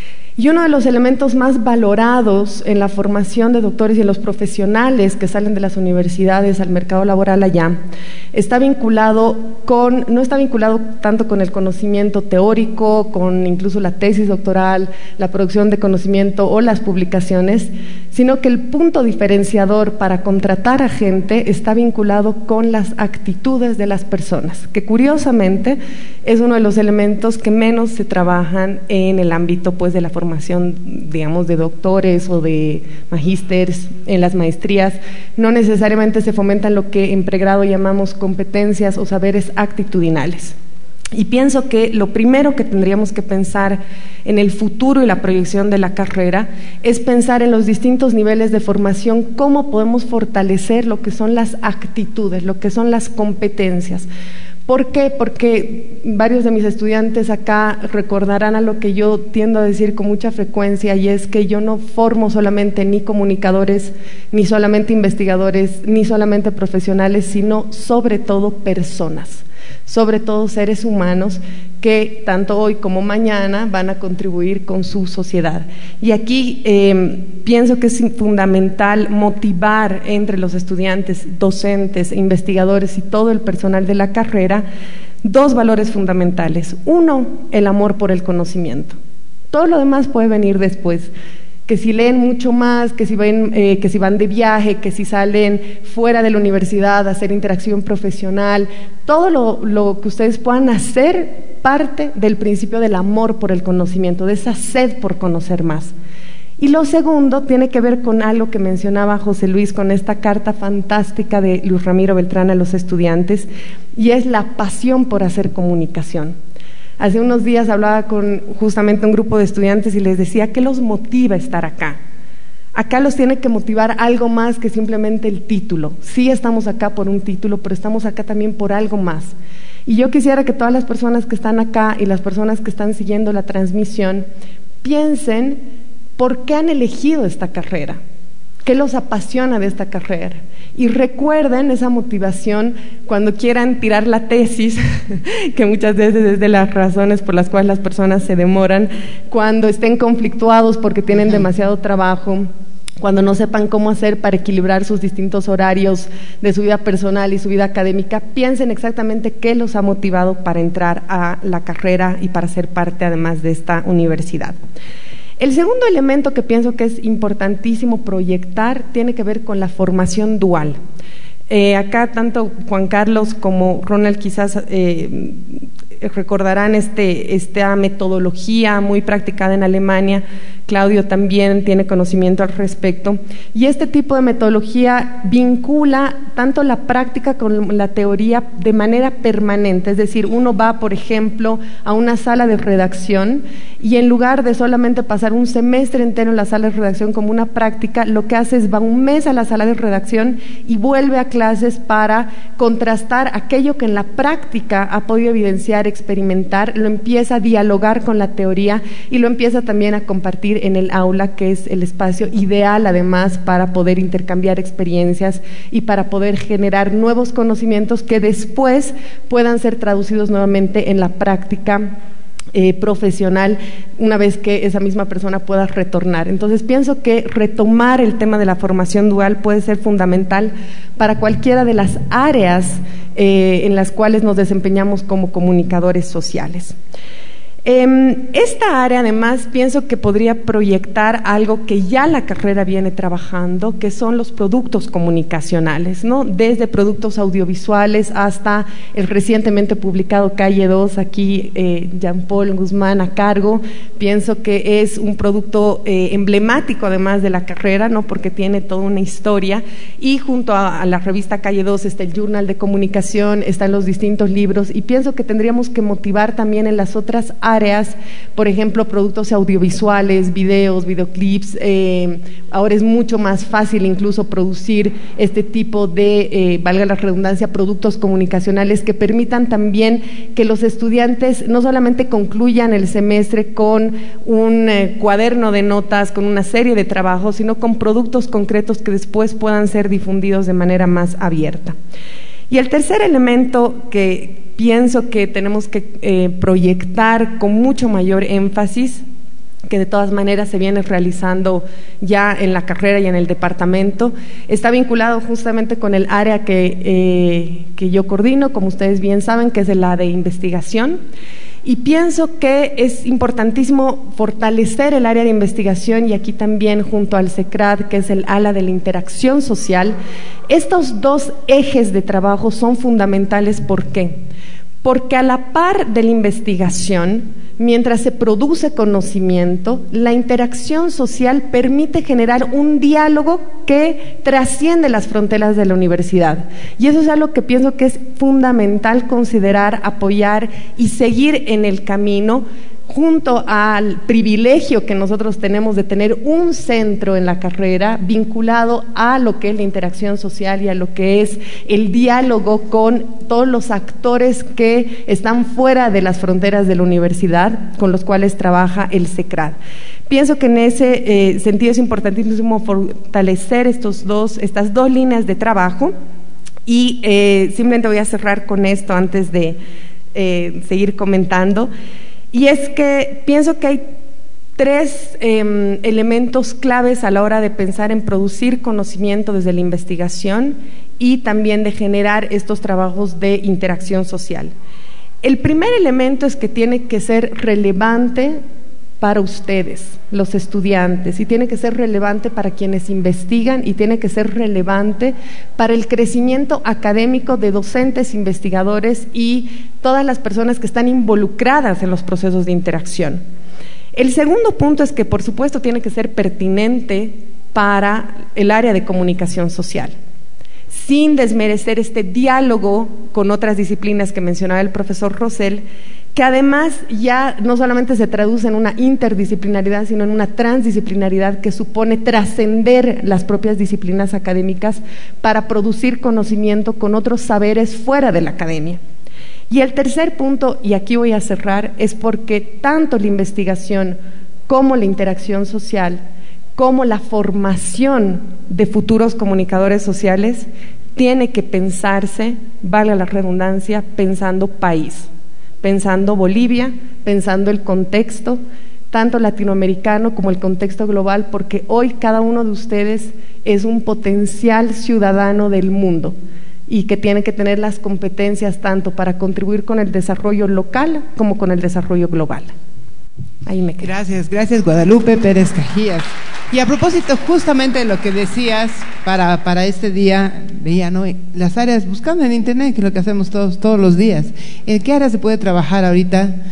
Y uno de los elementos más valorados en la formación de doctores y en los profesionales que salen de las universidades al mercado laboral allá, está vinculado con, no está vinculado tanto con el conocimiento teórico, con incluso la tesis doctoral, la producción de conocimiento o las publicaciones, sino que el punto diferenciador para contratar a gente está vinculado con las actitudes de las personas, que curiosamente es uno de los elementos que menos se trabajan en el ámbito pues de la formación formación, digamos, de doctores o de magísteres en las maestrías. No necesariamente se fomentan lo que en pregrado llamamos competencias o saberes actitudinales. Y pienso que lo primero que tendríamos que pensar en el futuro y la proyección de la carrera es pensar en los distintos niveles de formación, cómo podemos fortalecer lo que son las actitudes, lo que son las competencias. ¿Por qué? Porque varios de mis estudiantes acá recordarán a lo que yo tiendo a decir con mucha frecuencia, y es que yo no formo solamente ni comunicadores, ni solamente investigadores, ni solamente profesionales, sino sobre todo personas, sobre todo seres humanos que tanto hoy como mañana van a contribuir con su sociedad. Y aquí eh, pienso que es fundamental motivar entre los estudiantes, docentes, investigadores y todo el personal de la carrera dos valores fundamentales. Uno, el amor por el conocimiento. Todo lo demás puede venir después. Que si leen mucho más, que si, ven, eh, que si van de viaje, que si salen fuera de la universidad a hacer interacción profesional, todo lo, lo que ustedes puedan hacer parte del principio del amor por el conocimiento, de esa sed por conocer más. Y lo segundo tiene que ver con algo que mencionaba José Luis, con esta carta fantástica de Luis Ramiro Beltrán a los estudiantes, y es la pasión por hacer comunicación. Hace unos días hablaba con justamente un grupo de estudiantes y les decía, ¿qué los motiva a estar acá? Acá los tiene que motivar algo más que simplemente el título. Sí estamos acá por un título, pero estamos acá también por algo más. Y yo quisiera que todas las personas que están acá y las personas que están siguiendo la transmisión piensen por qué han elegido esta carrera, qué los apasiona de esta carrera. Y recuerden esa motivación cuando quieran tirar la tesis, que muchas veces es de las razones por las cuales las personas se demoran, cuando estén conflictuados porque tienen demasiado trabajo, cuando no sepan cómo hacer para equilibrar sus distintos horarios de su vida personal y su vida académica. Piensen exactamente qué los ha motivado para entrar a la carrera y para ser parte además de esta universidad. El segundo elemento que pienso que es importantísimo proyectar tiene que ver con la formación dual. Eh, acá tanto Juan Carlos como Ronald quizás eh, recordarán este, esta metodología muy practicada en Alemania Claudio también tiene conocimiento al respecto, y este tipo de metodología vincula tanto la práctica con la teoría de manera permanente, es decir, uno va, por ejemplo, a una sala de redacción y en lugar de solamente pasar un semestre entero en la sala de redacción como una práctica, lo que hace es va un mes a la sala de redacción y vuelve a clases para contrastar aquello que en la práctica ha podido evidenciar, experimentar, lo empieza a dialogar con la teoría y lo empieza también a compartir en el aula, que es el espacio ideal además para poder intercambiar experiencias y para poder generar nuevos conocimientos que después puedan ser traducidos nuevamente en la práctica eh, profesional una vez que esa misma persona pueda retornar. Entonces pienso que retomar el tema de la formación dual puede ser fundamental para cualquiera de las áreas eh, en las cuales nos desempeñamos como comunicadores sociales. Esta área además pienso que podría proyectar algo que ya la carrera viene trabajando, que son los productos comunicacionales, ¿no? Desde productos audiovisuales hasta el recientemente publicado Calle dos, aquí eh, Jean-Paul Guzmán a cargo. Pienso que es un producto eh, emblemático además de la carrera, ¿no? Porque tiene toda una historia, y junto a, a la revista Calle dos está el Journal de Comunicación, están los distintos libros, y pienso que tendríamos que motivar también en las otras áreas áreas, por ejemplo, productos audiovisuales, videos, videoclips. Eh, ahora es mucho más fácil incluso producir este tipo de, eh, valga la redundancia, productos comunicacionales que permitan también que los estudiantes no solamente concluyan el semestre con un eh, cuaderno de notas, con una serie de trabajos, sino con productos concretos que después puedan ser difundidos de manera más abierta. Y el tercer elemento que pienso que tenemos que eh, proyectar con mucho mayor énfasis, que de todas maneras se viene realizando ya en la carrera y en el departamento, está vinculado justamente con el área que, eh, que yo coordino, como ustedes bien saben, que es la de investigación. Y pienso que es importantísimo fortalecer el área de investigación, y aquí también junto al CECRAD, que es el ala de la interacción social. Estos dos ejes de trabajo son fundamentales. ¿Por qué? Porque a la par de la investigación, mientras se produce conocimiento, la interacción social permite generar un diálogo que trasciende las fronteras de la universidad. Y eso es algo que pienso que es fundamental considerar, apoyar y seguir en el camino, junto al privilegio que nosotros tenemos de tener un centro en la carrera vinculado a lo que es la interacción social y a lo que es el diálogo con todos los actores que están fuera de las fronteras de la universidad, con los cuales trabaja el CECRAD. Pienso que en ese eh, sentido es importantísimo fortalecer estos dos, estas dos líneas de trabajo, y eh, simplemente voy a cerrar con esto antes de eh, seguir comentando. Y es que pienso que hay tres eh, elementos claves a la hora de pensar en producir conocimiento desde la investigación y también de generar estos trabajos de interacción social. El primer elemento es que tiene que ser relevante para ustedes, los estudiantes, y tiene que ser relevante para quienes investigan, y tiene que ser relevante para el crecimiento académico de docentes, investigadores y todas las personas que están involucradas en los procesos de interacción. El segundo punto es que, por supuesto, tiene que ser pertinente para el área de comunicación social, sin desmerecer este diálogo con otras disciplinas que mencionaba el profesor Rosell, que además ya no solamente se traduce en una interdisciplinaridad, sino en una transdisciplinaridad que supone trascender las propias disciplinas académicas para producir conocimiento con otros saberes fuera de la academia. Y el tercer punto, y aquí voy a cerrar, es porque tanto la investigación como la interacción social, como la formación de futuros comunicadores sociales, tiene que pensarse, valga la redundancia, pensando país, pensando Bolivia, pensando el contexto, tanto latinoamericano como el contexto global, porque hoy cada uno de ustedes es un potencial ciudadano del mundo y que tiene que tener las competencias tanto para contribuir con el desarrollo local como con el desarrollo global. Ahí me quedo. Gracias, gracias Guadalupe Pérez Cajías. Y a propósito justamente de lo que decías para, para este día, veía, ¿no? Las áreas, buscando en internet, que es lo que hacemos todos, todos los días, ¿en qué áreas se puede trabajar ahorita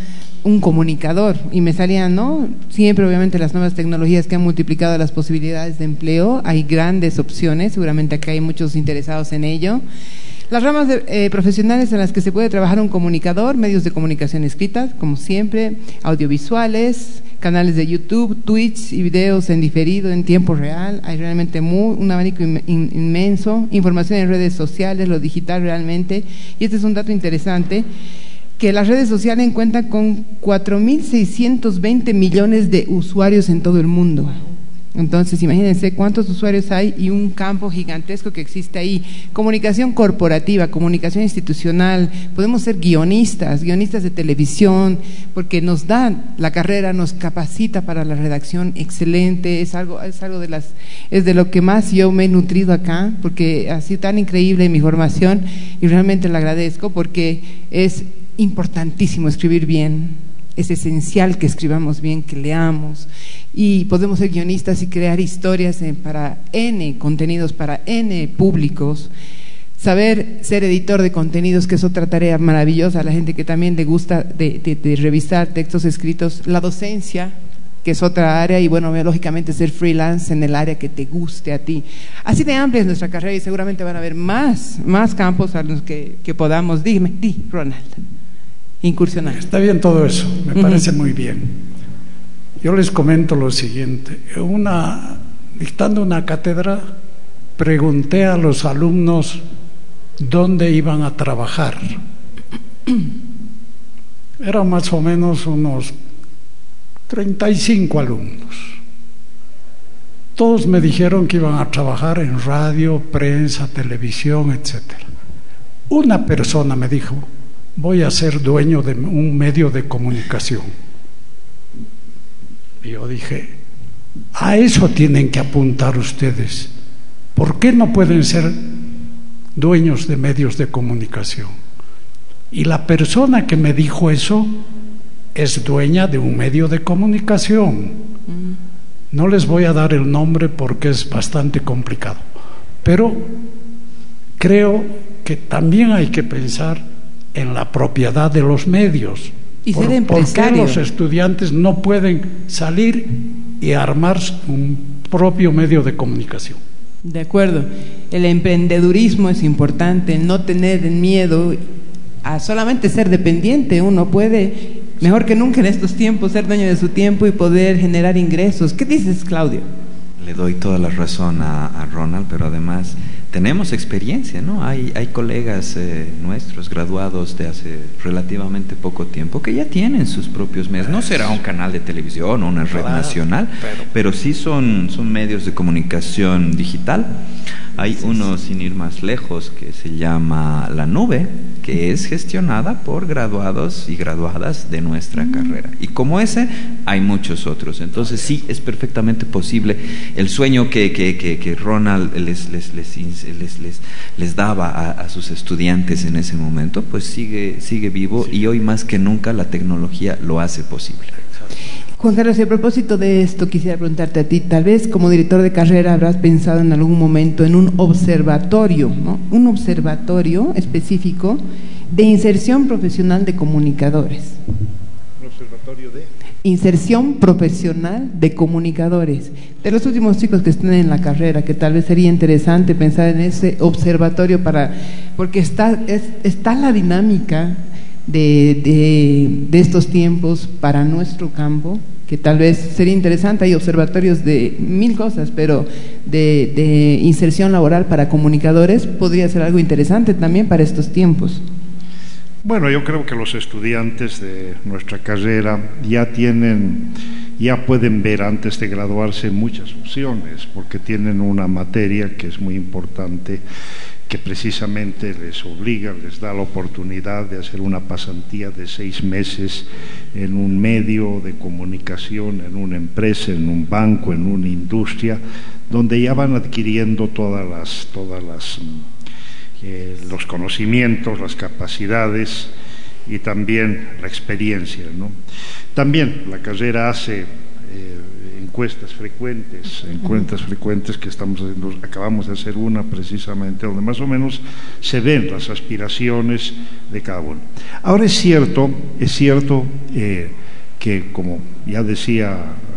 un comunicador, y me salían, ¿no? Siempre obviamente las nuevas tecnologías que han multiplicado las posibilidades de empleo, hay grandes opciones, seguramente acá hay muchos interesados en ello. Las ramas de, eh, profesionales en las que se puede trabajar un comunicador: medios de comunicación escritas, como siempre, audiovisuales, canales de YouTube, Twitch y videos en diferido, en tiempo real. Hay realmente muy, un abanico in, in, inmenso, información en redes sociales, lo digital realmente. Y este es un dato interesante, que las redes sociales cuentan con cuatro mil seiscientos veinte millones de usuarios en todo el mundo. Entonces, imagínense cuántos usuarios hay y un campo gigantesco que existe ahí. Comunicación corporativa, comunicación institucional, podemos ser guionistas, guionistas de televisión, porque nos dan la carrera, nos capacita para la redacción excelente, es algo, es algo de las, es de lo que más yo me he nutrido acá, porque ha sido tan increíble mi formación y realmente le agradezco, porque es importantísimo escribir bien. Es esencial que escribamos bien, que leamos, y podemos ser guionistas y crear historias para N contenidos, para N públicos. Saber ser editor de contenidos, que es otra tarea maravillosa a la gente que también le gusta de, de, de revisar textos escritos. La docencia, que es otra área, y bueno, lógicamente ser freelance en el área que te guste a ti. Así de amplia es nuestra carrera y seguramente van a haber más, más campos a los que, que podamos. Dime, di, Ronald. Incursionar. Está bien todo eso, me uh-huh. parece muy bien. Yo les comento lo siguiente. Una, dictando una cátedra, pregunté a los alumnos dónde iban a trabajar. Eran más o menos unos treinta y cinco alumnos. Todos me dijeron que iban a trabajar en radio, prensa, televisión, etcétera. Una persona me dijo: voy a ser dueño de un medio de comunicación. Y yo dije: a eso tienen que apuntar ustedes. ¿Por qué no pueden ser dueños de medios de comunicación? Y la persona que me dijo eso es dueña de un medio de comunicación. No les voy a dar el nombre porque es bastante complicado, pero creo que también hay que pensar en la propiedad de los medios. Y ¿Por, ser empresario. ¿Por qué los estudiantes no pueden salir y armar un propio medio de comunicación? De acuerdo. El emprendedurismo es importante, no tener miedo a solamente ser dependiente. Uno puede, mejor que nunca en estos tiempos, ser dueño de su tiempo y poder generar ingresos. ¿Qué dices, Claudio? Le doy toda la razón a, a Ronald, pero además tenemos experiencia, ¿no? Hay, hay colegas eh, nuestros graduados de hace relativamente poco tiempo que ya tienen sus propios medios. No será un canal de televisión o una red claro, nacional, pero, pero sí son, son medios de comunicación digital. Hay sí, uno, sí. sin ir más lejos, que se llama La Nube, que es gestionada por graduados y graduadas de nuestra mm. carrera. Y como ese, hay muchos otros. Entonces sí, es perfectamente posible. El sueño que, que, que, que Ronald les, les, les, les, les, les daba a, a sus estudiantes en ese momento, pues sigue, sigue vivo sí. y hoy más que nunca la tecnología lo hace posible. Juan Carlos, y a propósito de esto, quisiera preguntarte a ti, tal vez como director de carrera habrás pensado en algún momento en un observatorio, ¿no? Un observatorio específico de inserción profesional de comunicadores. ¿Un observatorio de? Inserción profesional de comunicadores. De los últimos chicos que están en la carrera, que tal vez sería interesante pensar en ese observatorio para, porque está, es, está la dinámica De, de, de estos tiempos para nuestro campo, que tal vez sería interesante. Hay observatorios de mil cosas, pero de, de inserción laboral para comunicadores podría ser algo interesante también para estos tiempos. Bueno, yo creo que los estudiantes de nuestra carrera ya tienen, ya pueden ver antes de graduarse muchas opciones, porque tienen una materia que es muy importante, que precisamente les obliga, les da la oportunidad de hacer una pasantía de seis meses en un medio de comunicación, en una empresa, en un banco, en una industria, donde ya van adquiriendo todas las, todas las eh, los conocimientos, las capacidades y también la experiencia, ¿no? También la carrera hace, eh, en encuestas frecuentes, encuestas frecuentes que estamos haciendo, acabamos de hacer una precisamente, donde más o menos se ven las aspiraciones de cada uno. Ahora es cierto, es cierto eh, que, como ya decía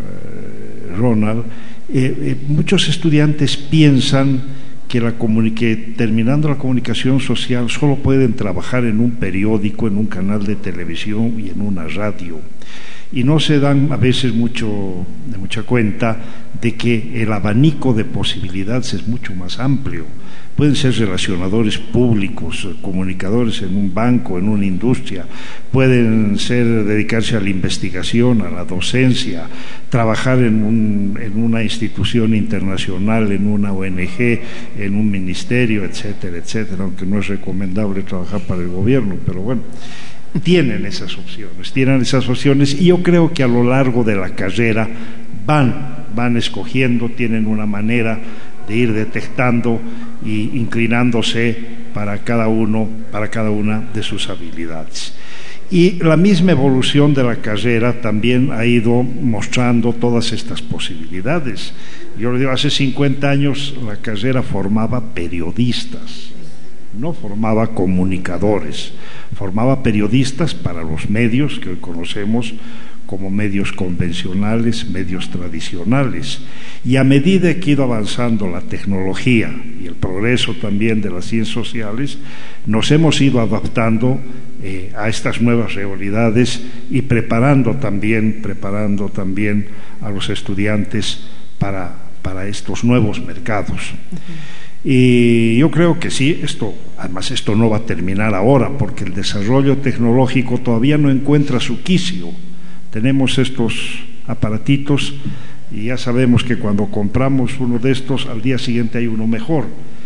eh, Ronald, eh, eh, muchos estudiantes piensan que, la que terminando la comunicación social solo pueden trabajar en un periódico, en un canal de televisión y en una radio, y no se dan a veces mucho, de mucha cuenta de que el abanico de posibilidades es mucho más amplio. Pueden ser relacionadores públicos, comunicadores en un banco, en una industria, pueden ser dedicarse a la investigación, a la docencia, trabajar en, un, en una institución internacional, en una O N G, en un ministerio, etcétera, etcétera, aunque no es recomendable trabajar para el gobierno, pero bueno, tienen esas opciones, tienen esas opciones y yo creo que a lo largo de la carrera van, van escogiendo, tienen una manera de ir detectando y inclinándose para cada uno, para cada una de sus habilidades. Y la misma evolución de la carrera también ha ido mostrando todas estas posibilidades. Yo le digo, hace cincuenta años la carrera formaba periodistas, no formaba comunicadores, formaba periodistas para los medios que hoy conocemos como medios convencionales, medios tradicionales. Y a medida que ha ido avanzando la tecnología y el progreso también de las ciencias sociales, nos hemos ido adaptando eh, a estas nuevas realidades y preparando también, preparando también a los estudiantes para, para estos nuevos mercados. Uh-huh. Y yo creo que sí, esto, además esto no va a terminar ahora, porque el desarrollo tecnológico todavía no encuentra su quicio. Tenemos estos aparatitos y ya sabemos que cuando compramos uno de estos, al día siguiente hay uno mejor.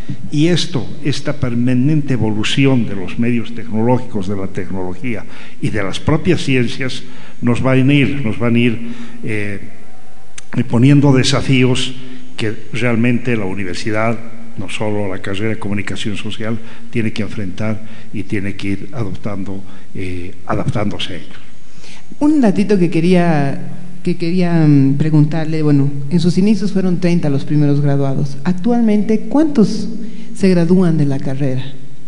Y esto, esta permanente evolución de los medios tecnológicos, de la tecnología y de las propias ciencias, nos van a ir, nos van a ir eh, poniendo desafíos que realmente la universidad, no solo la carrera de comunicación social, tiene que enfrentar y tiene que ir adoptando, eh, adaptándose a ellos. Un datito que quería, que quería preguntarle, bueno, en sus inicios fueron treinta los primeros graduados. Actualmente, ¿cuántos se gradúan de la carrera?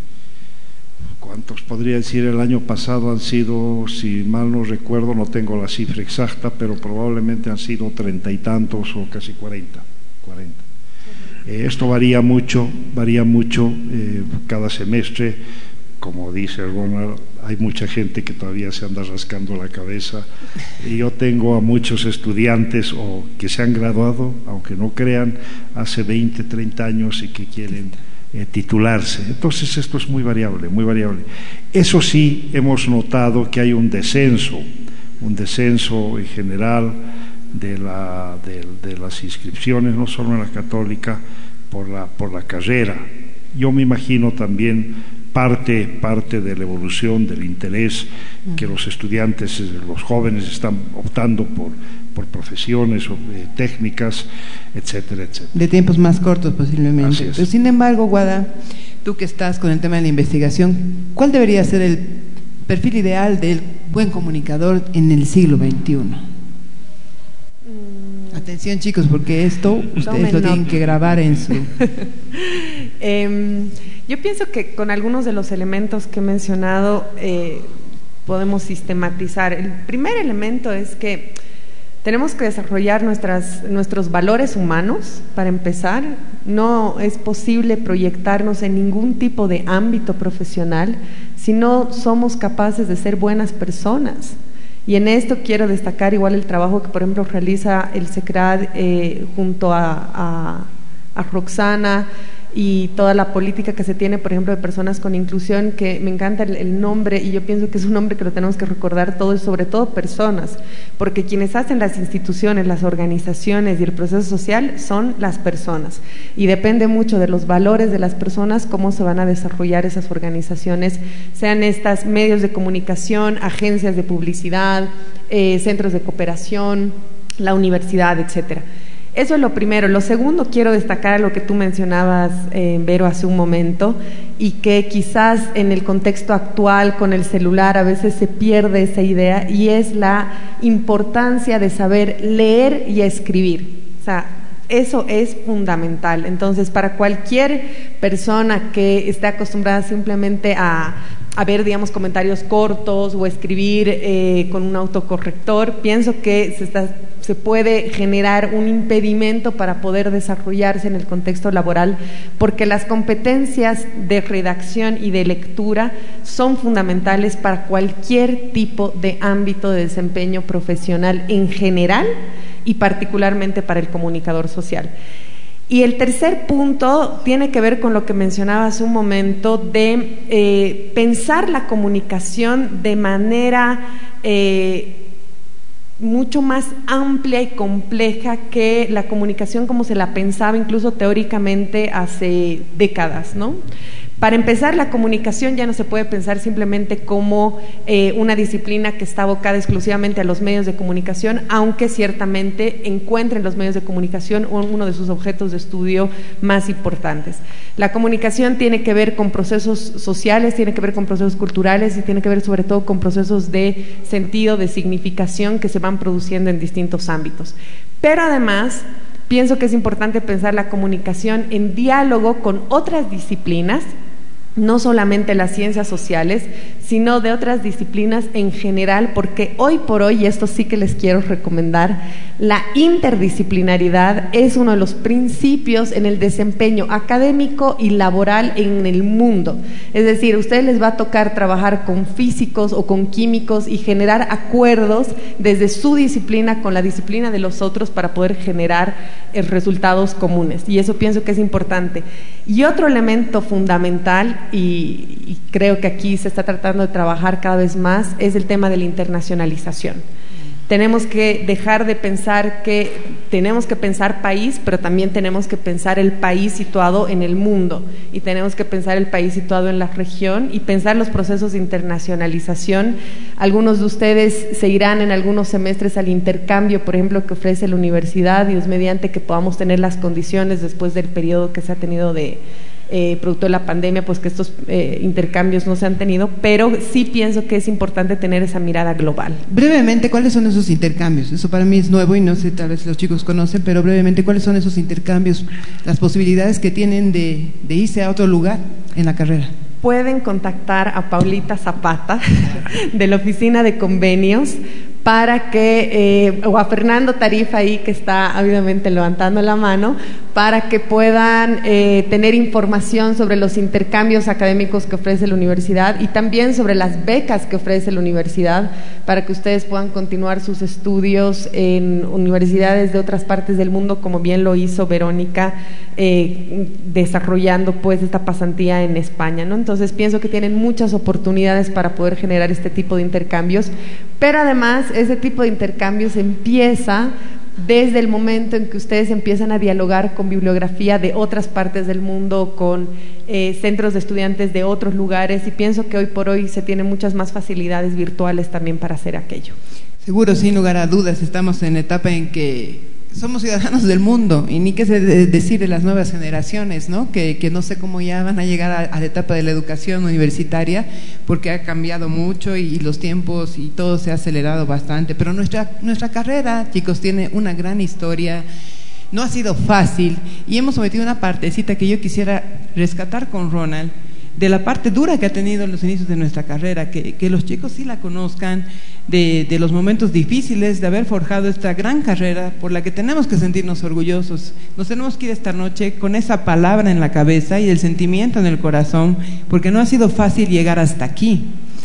¿Cuántos? Podría decir, el año pasado han sido, si mal no recuerdo, no tengo la cifra exacta, pero probablemente han sido treinta y tantos o casi cuarenta. cuarenta. Eh, esto varía mucho, varía mucho eh, cada semestre. Como dice Ronald, hay mucha gente que todavía se anda rascando la cabeza y yo tengo a muchos estudiantes o que se han graduado, aunque no crean, hace veinte, treinta años y que quieren eh, titularse. Entonces esto es muy variable, muy variable. Eso sí, hemos notado que hay un descenso, un descenso en general de, la, de, de las inscripciones, no solo en la católica, por la, por la carrera. Yo me imagino también Parte, parte de la evolución del interés que los estudiantes, los jóvenes están optando por, por profesiones eh, técnicas, etcétera, etcétera. De tiempos más cortos posiblemente. Pero sin embargo, Guada, tú que estás con el tema de la investigación, ¿cuál debería ser el perfil ideal del buen comunicador en el siglo veintiuno? Mm. Atención, chicos, porque esto ustedes Tomen lo tienen nota. Que grabar en su... eh, Yo pienso que con algunos de los elementos que he mencionado eh, podemos sistematizar. El primer elemento es que tenemos que desarrollar nuestras, nuestros valores humanos, para empezar. No es posible proyectarnos en ningún tipo de ámbito profesional si no somos capaces de ser buenas personas. Y en esto quiero destacar igual el trabajo que, por ejemplo, realiza el CECRAD eh, junto a, a, a Roxana, y toda la política que se tiene, por ejemplo, de personas con inclusión, que me encanta el, el nombre, y yo pienso que es un nombre que lo tenemos que recordar todos, sobre todo personas, porque quienes hacen las instituciones, las organizaciones y el proceso social son las personas, y depende mucho de los valores de las personas cómo se van a desarrollar esas organizaciones, sean estas medios de comunicación, agencias de publicidad, eh, centros de cooperación, la universidad, etcétera. Eso es lo primero. Lo segundo, quiero destacar lo que tú mencionabas, eh, Vero, hace un momento, y que quizás en el contexto actual con el celular a veces se pierde esa idea, y es la importancia de saber leer y escribir. O sea, eso es fundamental. Entonces, para cualquier persona que esté acostumbrada simplemente a, a ver, digamos, comentarios cortos o escribir eh, con un autocorrector, pienso que se está se puede generar un impedimento para poder desarrollarse en el contexto laboral, porque las competencias de redacción y de lectura son fundamentales para cualquier tipo de ámbito de desempeño profesional en general y particularmente para el comunicador social. Y el tercer punto tiene que ver con lo que mencionaba hace un momento de eh, pensar la comunicación de manera eh, mucho más amplia y compleja que la comunicación como se la pensaba incluso teóricamente hace décadas, ¿no? Para empezar, la comunicación ya no se puede pensar simplemente como eh, una disciplina que está abocada exclusivamente a los medios de comunicación, aunque ciertamente encuentra en los medios de comunicación uno de sus objetos de estudio más importantes. La comunicación tiene que ver con procesos sociales, tiene que ver con procesos culturales y tiene que ver sobre todo con procesos de sentido, de significación que se van produciendo en distintos ámbitos. Pero además, pienso que es importante pensar la comunicación en diálogo con otras disciplinas, no solamente las ciencias sociales, sino de otras disciplinas en general, porque hoy por hoy, y esto sí que les quiero recomendar, la interdisciplinaridad es uno de los principios en el desempeño académico y laboral en el mundo. Es decir, a ustedes les va a tocar trabajar con físicos o con químicos y generar acuerdos desde su disciplina con la disciplina de los otros para poder generar eh, resultados comunes, y eso pienso que es importante. Y otro elemento fundamental, y, y creo que aquí se está tratando de trabajar cada vez más, es el tema de la internacionalización. Tenemos que dejar de pensar que tenemos que pensar país, pero también tenemos que pensar el país situado en el mundo, y tenemos que pensar el país situado en la región y pensar los procesos de internacionalización. Algunos de ustedes se irán en algunos semestres al intercambio, por ejemplo, que ofrece la universidad, y es mediante que podamos tener las condiciones después del periodo que se ha tenido de Eh, producto de la pandemia, pues que estos eh, intercambios no se han tenido, pero sí pienso que es importante tener esa mirada global. Brevemente, ¿cuáles son esos intercambios? Eso para mí es nuevo y no sé, tal vez los chicos conocen, pero brevemente, ¿cuáles son esos intercambios, las posibilidades que tienen de, de irse a otro lugar en la carrera? Pueden contactar a Paulita Zapata de la Oficina de Convenios para que, eh, o a Fernando Tarifa ahí que está ávidamente levantando la mano, para que puedan eh, tener información sobre los intercambios académicos que ofrece la universidad y también sobre las becas que ofrece la universidad, para que ustedes puedan continuar sus estudios en universidades de otras partes del mundo, como bien lo hizo Verónica, eh, desarrollando pues esta pasantía en España, ¿no? Entonces pienso que tienen muchas oportunidades para poder generar este tipo de intercambios, pero además ese tipo de intercambios empieza desde el momento en que ustedes empiezan a dialogar con bibliografía de otras partes del mundo, con eh, centros de estudiantes de otros lugares, y pienso que hoy por hoy se tienen muchas más facilidades virtuales también para hacer aquello. Seguro, sin lugar a dudas, estamos en la etapa en que somos ciudadanos del mundo, y ni qué se de decir de las nuevas generaciones, ¿no? Que, que no sé cómo ya van a llegar a, a la etapa de la educación universitaria, porque ha cambiado mucho y, y los tiempos y todo se ha acelerado bastante, pero nuestra, nuestra carrera, chicos, tiene una gran historia. No ha sido fácil, y hemos sometido una partecita que yo quisiera rescatar con Ronald, de la parte dura que ha tenido en los inicios de nuestra carrera, que, que los chicos sí la conozcan, de, de los momentos difíciles de haber forjado esta gran carrera por la que tenemos que sentirnos orgullosos. Nos tenemos que ir esta noche con esa palabra en la cabeza y el sentimiento en el corazón, porque no ha sido fácil llegar hasta aquí.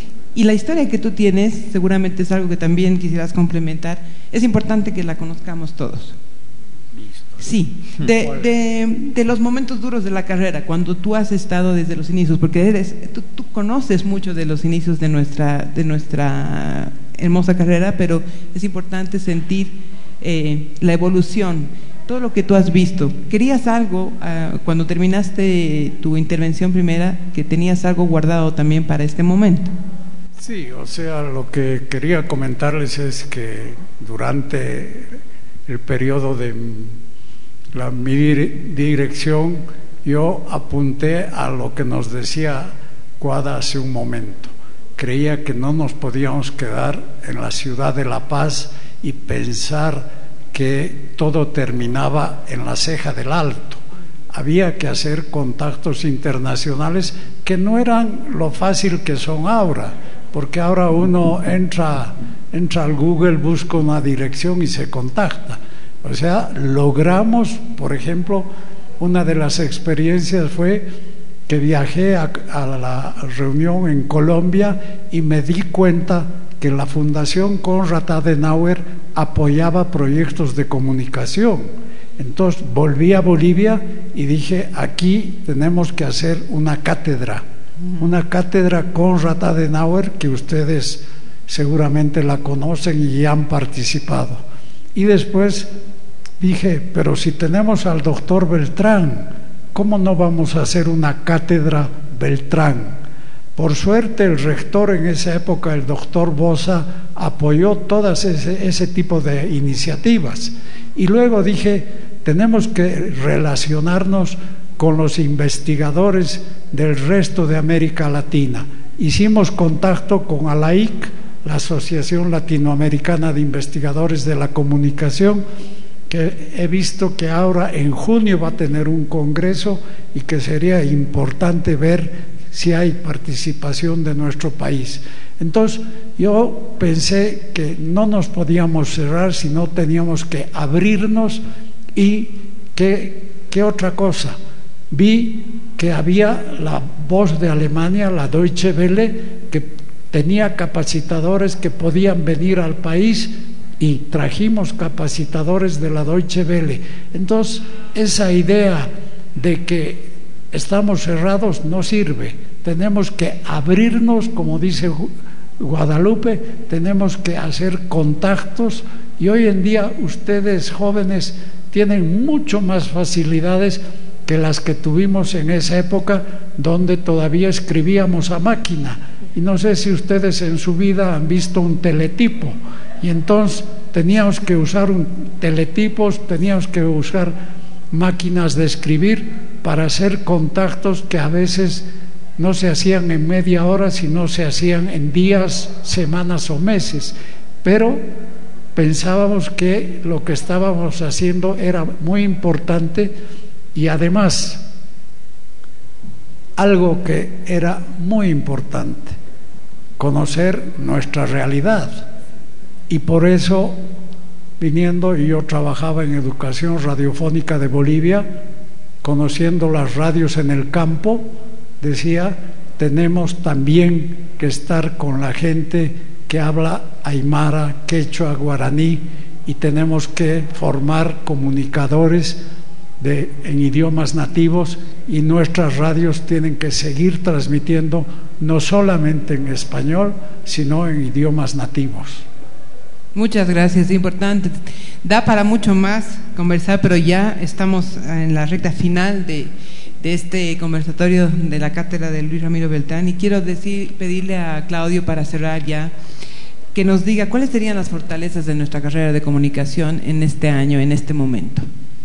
Y la historia que tú tienes seguramente es algo que también quisieras complementar. Es importante que la conozcamos todos. Sí, de, de, de los momentos duros de la carrera, cuando tú has estado desde los inicios, porque eres, tú, tú conoces mucho de los inicios de nuestra, de nuestra hermosa carrera, pero es importante sentir eh, la evolución, todo lo que tú has visto. ¿Querías algo, uh, cuando terminaste tu intervención primera, que tenías algo guardado también para este momento? Sí, o sea, lo que quería comentarles es que durante el periodo de la, mi dirección, yo apunté a lo que nos decía Guada hace un momento. Creía que no nos podíamos quedar en la ciudad de La Paz y pensar que todo terminaba en la ceja del Alto. Había que hacer contactos internacionales que no eran lo fácil que son ahora, porque ahora uno entra, entra al Google, busca una dirección y se contacta. O sea, logramos, por ejemplo, una de las experiencias fue que viajé a, a la reunión en Colombia y me di cuenta que la Fundación Konrad Adenauer apoyaba proyectos de comunicación. Entonces volví a Bolivia y dije, aquí tenemos que hacer una cátedra, una cátedra Konrad Adenauer, que ustedes seguramente la conocen y han participado. Y después dije, pero si tenemos al doctor Beltrán, ¿cómo no vamos a hacer una cátedra Beltrán? Por suerte el rector en esa época, el doctor Bosa, apoyó todas ese, ese tipo de iniciativas. Y luego dije, tenemos que relacionarnos con los investigadores del resto de América Latina. Hicimos contacto con ALAIC, la Asociación Latinoamericana de Investigadores de la Comunicación, que he visto que ahora en junio va a tener un congreso y que sería importante ver si hay participación de nuestro país. Entonces yo pensé que no nos podíamos cerrar, sino teníamos que abrirnos. Y ¿qué, qué otra cosa? Vi que había la Voz de Alemania, la Deutsche Welle, que tenía capacitadores que podían venir al país, y trajimos capacitadores de la Deutsche Welle. Entonces esa idea de que estamos cerrados no sirve, tenemos que abrirnos, como dice Guadalupe, tenemos que hacer contactos, y hoy en día ustedes jóvenes tienen mucho más facilidades que las que tuvimos en esa época, donde todavía escribíamos a máquina. Y no sé si ustedes en su vida han visto un teletipo, y entonces teníamos que usar un teletipos, teníamos que usar máquinas de escribir para hacer contactos que a veces no se hacían en media hora, sino se hacían en días, semanas o meses. Pero pensábamos que lo que estábamos haciendo era muy importante, y además algo que era muy importante, conocer nuestra realidad. Y por eso, viniendo, y yo trabajaba en Educación Radiofónica de Bolivia, conociendo las radios en el campo, decía, tenemos también que estar con la gente que habla aymara, quechua, guaraní, y tenemos que formar comunicadores de, en idiomas nativos, y nuestras radios tienen que seguir transmitiendo no solamente en español, sino en idiomas nativos. Muchas gracias, importante. Da para mucho más conversar, pero ya estamos en la recta final de, de este conversatorio de la cátedra de Luis Ramiro Beltrán, y quiero decir, pedirle a Claudio, para cerrar ya, que nos diga cuáles serían las fortalezas de nuestra carrera de comunicación en este año, en este momento.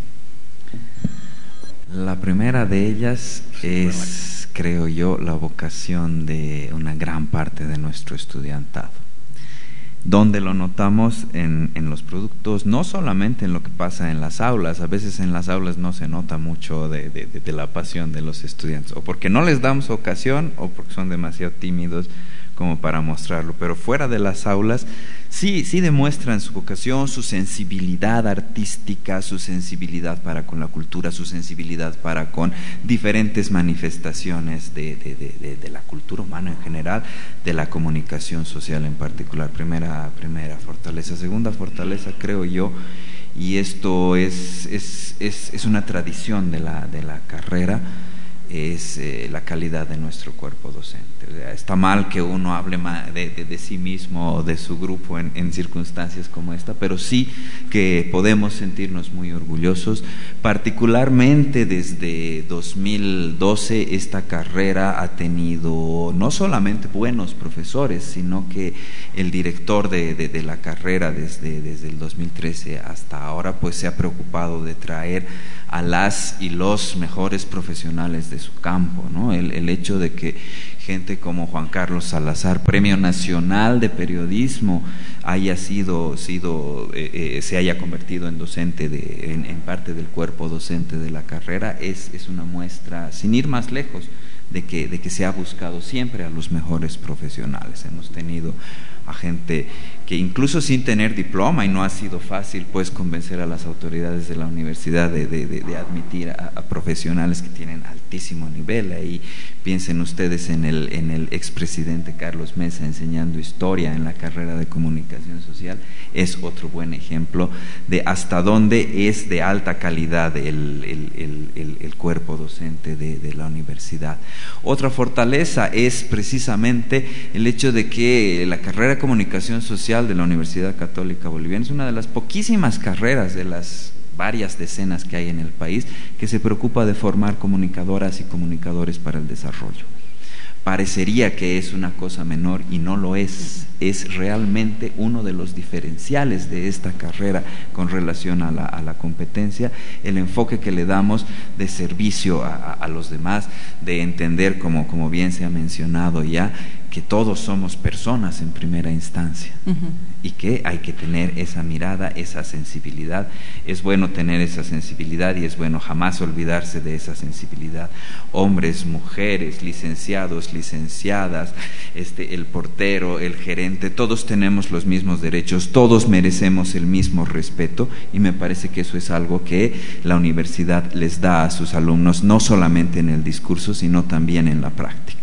La primera de ellas es, creo yo, la vocación de una gran parte de nuestro estudiantado, donde lo notamos en, en los productos, no solamente en lo que pasa en las aulas. A veces en las aulas no se nota mucho de, de, de la pasión de los estudiantes, o porque no les damos ocasión, o porque son demasiado tímidos como para mostrarlo, pero fuera de las aulas sí, sí demuestran su vocación, su sensibilidad artística, su sensibilidad para con la cultura, su sensibilidad para con diferentes manifestaciones de, de, de, de, de la cultura humana en general, de la comunicación social en particular. Primera, primera fortaleza. Segunda fortaleza, creo yo, y esto es, es, es, es una tradición de la, de la carrera, es eh, la calidad de nuestro cuerpo docente. Está mal que uno hable de, de, de sí mismo o de su grupo en, en circunstancias como esta, pero sí que podemos sentirnos muy orgullosos. Particularmente desde dos mil doce esta carrera ha tenido no solamente buenos profesores, sino que el director de, de, de la carrera desde, desde el dos mil trece hasta ahora pues se ha preocupado de traer a las y los mejores profesionales de su campo, ¿no? El, el hecho de que gente como Juan Carlos Salazar, Premio Nacional de Periodismo, haya sido, sido eh, eh, se haya convertido en docente, de, en, en parte del cuerpo docente de la carrera, es, es una muestra, sin ir más lejos, de que, de que se ha buscado siempre a los mejores profesionales. Hemos tenido a gente que incluso sin tener diploma, y no ha sido fácil pues convencer a las autoridades de la universidad de, de, de, de admitir a, a profesionales que tienen altísimo nivel. Ahí piensen ustedes en el, en el expresidente Carlos Mesa enseñando historia en la carrera de comunicación social. Es otro buen ejemplo de hasta dónde es de alta calidad el, el, el, el, el cuerpo docente de, de la universidad. Otra fortaleza es precisamente el hecho de que la carrera de comunicación social de la Universidad Católica Boliviana es una de las poquísimas carreras de las varias decenas que hay en el país que se preocupa de formar comunicadoras y comunicadores para el desarrollo. Parecería que es una cosa menor y no lo es, es realmente uno de los diferenciales de esta carrera con relación a la, a la competencia, el enfoque que le damos de servicio a, a, a los demás, de entender, como, como bien se ha mencionado ya, que todos somos personas en primera instancia. Uh-huh. Y que hay que tener esa mirada, esa sensibilidad. Es bueno tener esa sensibilidad y es bueno jamás olvidarse de esa sensibilidad. Hombres, mujeres, licenciados, licenciadas, este, el portero, el gerente, todos tenemos los mismos derechos, todos merecemos el mismo respeto, y me parece que eso es algo que la universidad les da a sus alumnos, no solamente en el discurso, sino también en la práctica.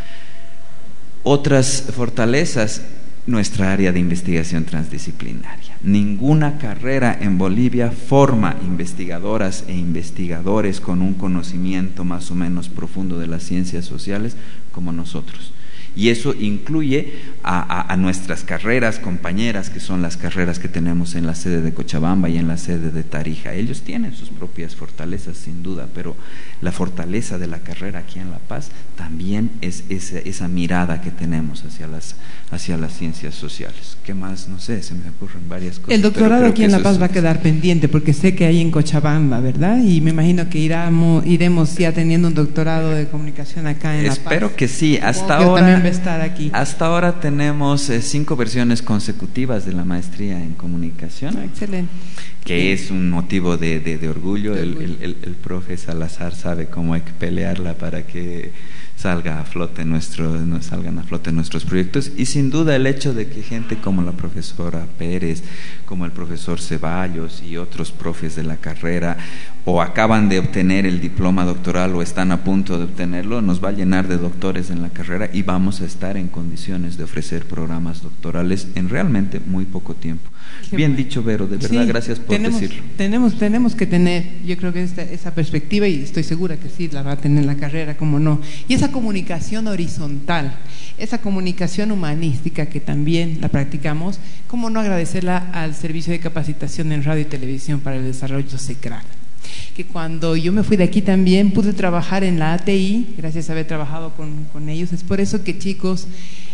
Otras fortalezas, nuestra área de investigación transdisciplinaria. Ninguna carrera en Bolivia forma investigadoras e investigadores con un conocimiento más o menos profundo de las ciencias sociales como nosotros. Y eso incluye a, a, a nuestras carreras compañeras, que son las carreras que tenemos en la sede de Cochabamba y en la sede de Tarija. Ellos tienen sus propias fortalezas, sin duda, pero la fortaleza de la carrera aquí en La Paz también es esa, esa mirada que tenemos hacia las, hacia las ciencias sociales. ¿Qué más? No sé, se me ocurren varias cosas. El doctorado aquí en La Paz va a quedar pendiente, porque sé que hay en Cochabamba, ¿verdad? Y me imagino que iramos, iremos ya teniendo un doctorado de comunicación acá en La Paz. Espero que sí. Hasta ahora estar aquí. Hasta ahora tenemos eh, cinco versiones consecutivas de la maestría en comunicación. Ah, excelente. Que es un motivo de, de, de orgullo. De orgullo. El, el, el profe Salazar sabe cómo hay que pelearla para que salga a flote nuestro, no, salgan a flote nuestros proyectos, y sin duda el hecho de que gente como la profesora Pérez, como el profesor Ceballos y otros profes de la carrera o acaban de obtener el diploma doctoral o están a punto de obtenerlo, nos va a llenar de doctores en la carrera y vamos a estar en condiciones de ofrecer programas doctorales en realmente muy poco tiempo. Qué Bien bueno. dicho, Vero, de verdad, sí, gracias por tenemos, decirlo. Tenemos, tenemos que tener, yo creo que esta, esa perspectiva, y estoy segura que sí, la va a tener la carrera, como no, y esa comunicación horizontal, esa comunicación humanística que también la practicamos, cómo no agradecerla al Servicio de Capacitación en Radio y Televisión para el Desarrollo SECRAD, que cuando yo me fui de aquí también pude trabajar en la A T I, gracias a haber trabajado con, con ellos. Es por eso que, chicos,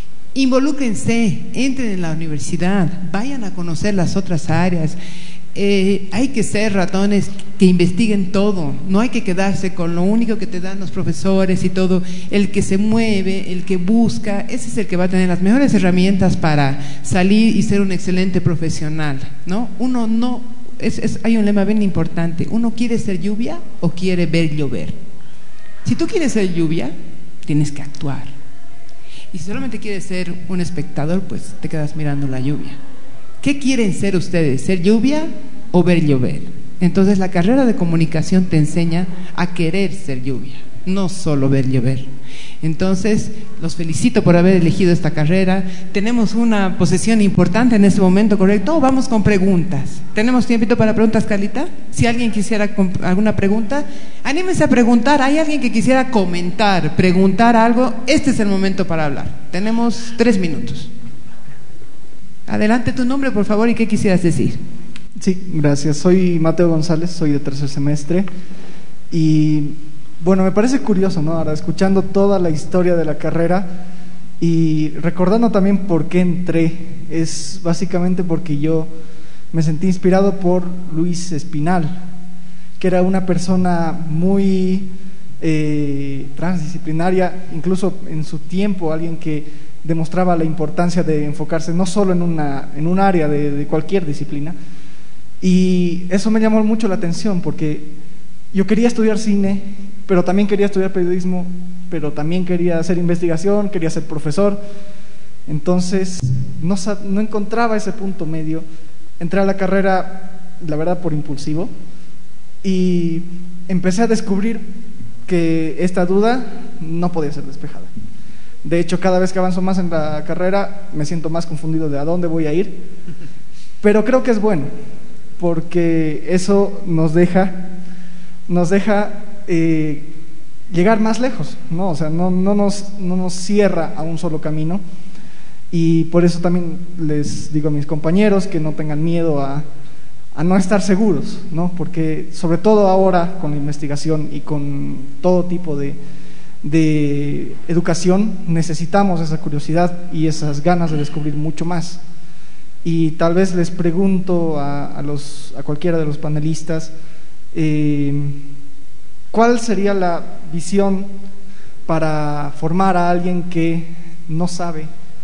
involúcrense, entren en la universidad, vayan a conocer las otras áreas. Eh, hay que ser ratones que investiguen todo, no hay que quedarse con lo único que te dan los profesores y todo. El que se mueve, el que busca, ese es el que va a tener las mejores herramientas para salir y ser un excelente profesional, ¿no? Uno no, es, es, hay un lema bien importante: uno quiere ser lluvia o quiere ver llover. Si tú quieres ser lluvia, tienes que actuar, y si solamente quieres ser un espectador, pues te quedas mirando la lluvia. ¿Qué quieren ser ustedes? ¿Ser lluvia o ver llover? Entonces la carrera de comunicación te enseña a querer ser lluvia, no solo ver llover. Entonces los felicito por haber elegido esta carrera. Tenemos una posesión importante en este momento, ¿correcto? Vamos con preguntas. ¿Tenemos tiempito para preguntas, Carlita? Si alguien quisiera alguna pregunta, anímense a preguntar. ¿Hay alguien que quisiera comentar, preguntar algo? Este es el momento para hablar. Tenemos tres minutos. Adelante, tu nombre, por favor, y qué quisieras decir. Sí, gracias. Soy Mateo González, soy de tercer semestre. Y bueno, me parece curioso, ¿no? Ahora, escuchando toda la historia de la carrera y recordando también por qué entré, es básicamente porque yo me sentí inspirado por Luis Espinal, que era una persona muy eh, transdisciplinaria, incluso en su tiempo, alguien que demostraba la importancia de enfocarse no solo en, una, en un área de, de cualquier disciplina. Y eso me llamó mucho la atención, porque yo quería estudiar cine, pero también quería estudiar periodismo, pero también quería hacer investigación, quería ser profesor. Entonces no, no encontraba ese punto medio. Entré a la carrera, la verdad, por impulsivo, y empecé a descubrir que esta duda no podía ser despejada. De hecho, cada vez que avanzo más en la carrera me siento más confundido de a dónde voy a ir, pero creo que es bueno, porque eso nos deja, nos deja eh, llegar más lejos, ¿no? O sea, no, no, nos, no nos cierra a un solo camino. Y por eso también les digo a mis compañeros que no tengan miedo a, a no estar seguros, ¿no? Porque sobre todo ahora con la investigación y con todo tipo de, de educación necesitamos esa curiosidad y esas ganas de descubrir mucho más. Y tal vez les pregunto a, a, los, a cualquiera de los panelistas eh, ¿cuál sería la visión para formar a alguien que no sabe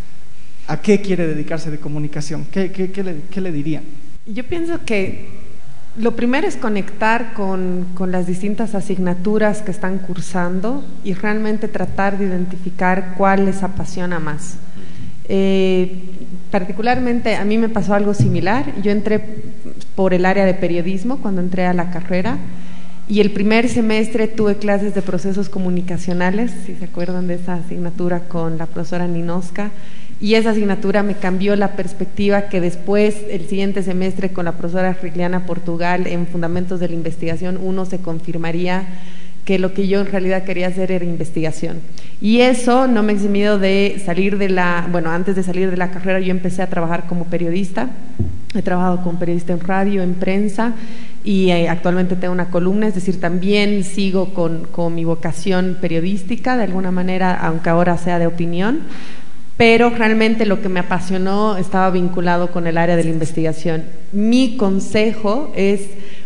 a qué quiere dedicarse de comunicación? ¿Qué, qué, qué, le, qué le dirían? Yo pienso que lo primero es conectar con, con las distintas asignaturas que están cursando y realmente tratar de identificar cuál les apasiona más. Eh, particularmente a mí me pasó algo similar. Yo entré por el área de periodismo cuando entré a la carrera, y el primer semestre tuve clases de procesos comunicacionales, si se acuerdan de esa asignatura con la profesora Ninoska, y esa asignatura me cambió la perspectiva que después, el siguiente semestre con la profesora Riliana Portugal en Fundamentos de la Investigación, uno se confirmaría que lo que yo en realidad quería hacer era investigación. Y eso no me ha eximido de salir de la, bueno, antes de salir de la carrera yo empecé a trabajar como periodista. He trabajado como periodista en radio, en prensa, y eh, actualmente tengo una columna, es decir, también sigo con, con mi vocación periodística de alguna manera, aunque ahora sea de opinión, pero realmente lo que me apasionó estaba vinculado con el área de la investigación. Mi consejo es: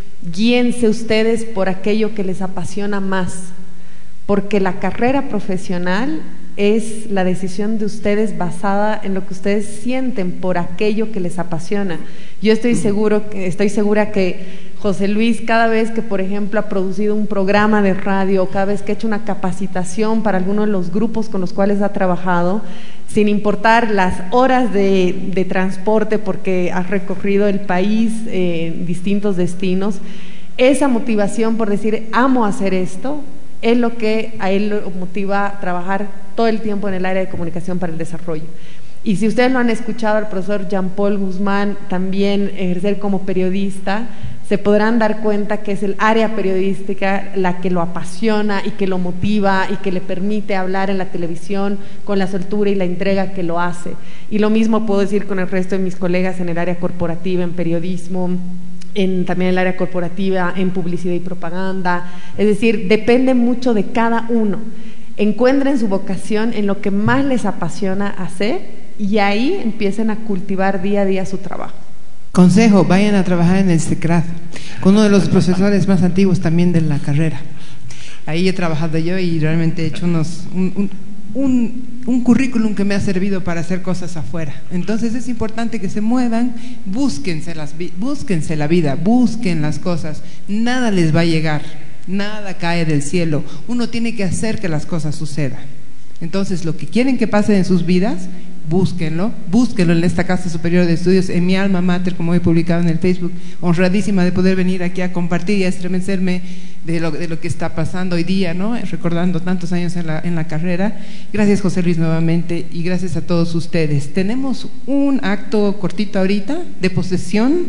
guíense ustedes por aquello que les apasiona más, porque la carrera profesional es la decisión de ustedes basada en lo que ustedes sienten por aquello que les apasiona. Yo estoy seguro, estoy segura que José Luis, cada vez que, por ejemplo, ha producido un programa de radio, cada vez que ha hecho una capacitación para alguno de los grupos con los cuales ha trabajado, sin importar las horas de, de transporte, porque has recorrido el país eh, en distintos destinos, esa motivación por decir amo hacer esto es lo que a él lo motiva a trabajar todo el tiempo en el área de comunicación para el desarrollo. Y si ustedes lo han escuchado al profesor Jean-Paul Guzmán también ejercer como periodista, se podrán dar cuenta que es el área periodística la que lo apasiona y que lo motiva y que le permite hablar en la televisión con la soltura y la entrega que lo hace. Y lo mismo puedo decir con el resto de mis colegas en el área corporativa, en periodismo, en también el área corporativa, en publicidad y propaganda. Es decir, depende mucho de cada uno. Encuentren su vocación en lo que más les apasiona hacer y ahí empiecen a cultivar día a día su trabajo. Consejo: vayan a trabajar en el CECRAD, con uno de los profesores más antiguos también de la carrera. Ahí he trabajado yo y realmente he hecho unos, un, un, un, un currículum que me ha servido para hacer cosas afuera. Entonces es importante que se muevan, búsquense, las, búsquense la vida, busquen las cosas. Nada les va a llegar, nada cae del cielo. Uno tiene que hacer que las cosas sucedan. Entonces, lo que quieren que pase en sus vidas, búsquenlo, búsquenlo en esta Casa Superior de Estudios, en mi alma mater, como he publicado en el Facebook, honradísima de poder venir aquí a compartir y a estremecerme de lo, de lo que está pasando hoy día, ¿no? Recordando tantos años en la, en la carrera. Gracias, José Luis, nuevamente, y gracias a todos ustedes. Tenemos un acto cortito ahorita de posesión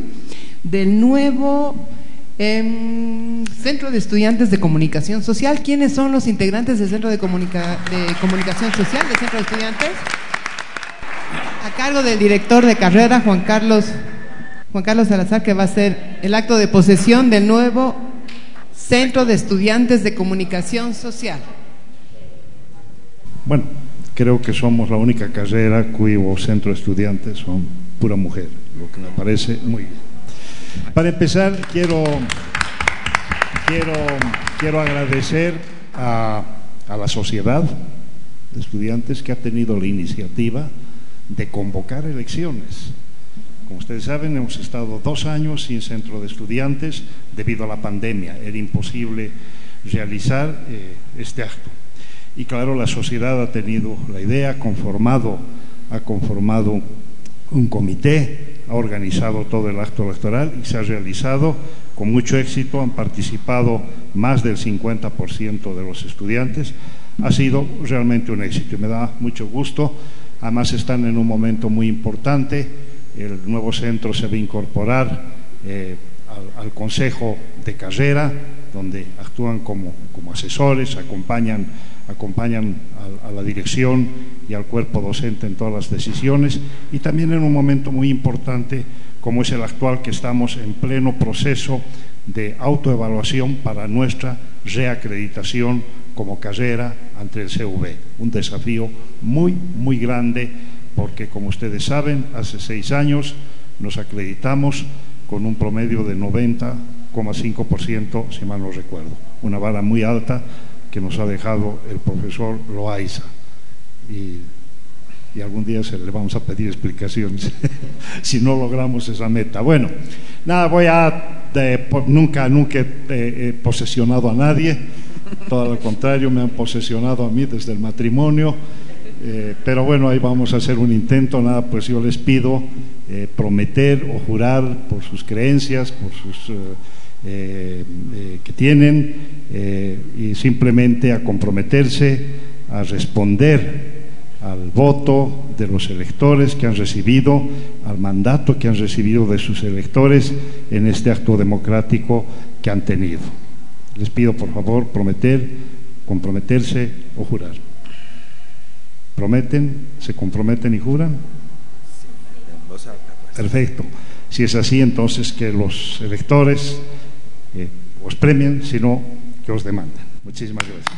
del nuevo Eh, Centro de Estudiantes de Comunicación Social. ¿Quiénes son los integrantes del Centro de, Comunica de Comunicación Social del Centro de Estudiantes? A cargo del director de carrera, Juan Carlos Juan Carlos Salazar, que va a hacer el acto de posesión del nuevo Centro de Estudiantes de Comunicación Social. Bueno, creo que somos la única carrera cuyo centro de estudiantes son pura mujer, lo que me parece muy bien. Para empezar, quiero quiero, quiero agradecer a, a la sociedad de estudiantes que ha tenido la iniciativa de convocar elecciones. Como ustedes saben, hemos estado dos años sin centro de estudiantes debido a la pandemia. Era imposible realizar eh, este acto. Y claro, la sociedad ha tenido la idea, ha conformado, ha conformado un comité, ha organizado todo el acto electoral y se ha realizado con mucho éxito. Han participado más del cincuenta por ciento de los estudiantes. Ha sido realmente un éxito y me da mucho gusto. Además están en un momento muy importante. El nuevo centro se va a incorporar eh, al, al Consejo de Carrera, donde actúan como, como asesores, acompañan, acompañan a, a la dirección y al cuerpo docente en todas las decisiones, y también en un momento muy importante como es el actual, que estamos en pleno proceso de autoevaluación para nuestra reacreditación como carrera ante el C V. Un desafío muy, muy grande, porque como ustedes saben, hace seis años nos acreditamos con un promedio de noventa coma cinco por ciento, si mal no recuerdo. Una vara muy alta que nos ha dejado el profesor Loaiza. Y, y algún día se le vamos a pedir explicaciones si no logramos esa meta. Bueno, nada, voy a... De, nunca, nunca he, he posesionado a nadie, todo lo contrario, me han posesionado a mí desde el matrimonio. Eh, pero bueno, ahí vamos a hacer un intento. Nada, pues yo les pido eh, prometer o jurar por sus creencias, por sus eh, eh, eh, que tienen, eh, y simplemente a comprometerse a responder al voto de los electores que han recibido, al mandato que han recibido de sus electores en este acto democrático que han tenido. Les pido por favor prometer, comprometerse o jurar. ¿Prometen? ¿Se comprometen y juran? Perfecto. Si es así, entonces que los electores eh, os premien, si no, que os demanden. Muchísimas gracias.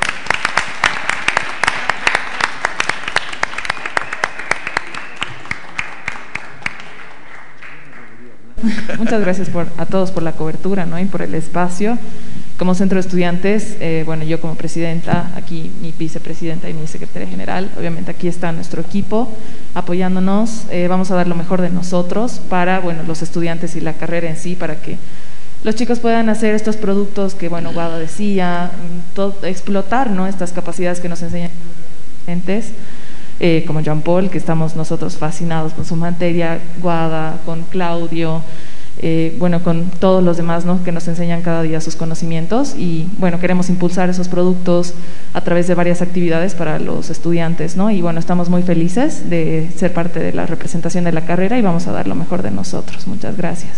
Muchas gracias por, a todos por la cobertura, ¿no? Y por el espacio. Como centro de estudiantes, eh, bueno, yo como presidenta, aquí mi vicepresidenta y mi secretaria general, obviamente aquí está nuestro equipo apoyándonos. Eh, vamos a dar lo mejor de nosotros para, bueno, los estudiantes y la carrera en sí, para que los chicos puedan hacer estos productos que, bueno, Guada decía, todo, explotar, ¿no?, estas capacidades que nos enseñan los estudiantes, eh, como Jean Paul, que estamos nosotros fascinados con su materia, Guada, con Claudio, Eh, bueno, con todos los demás, ¿no?, que nos enseñan cada día sus conocimientos. Y bueno, queremos impulsar esos productos a través de varias actividades para los estudiantes, ¿no? Y bueno, estamos muy felices de ser parte de la representación de la carrera y vamos a dar lo mejor de nosotros. Muchas gracias.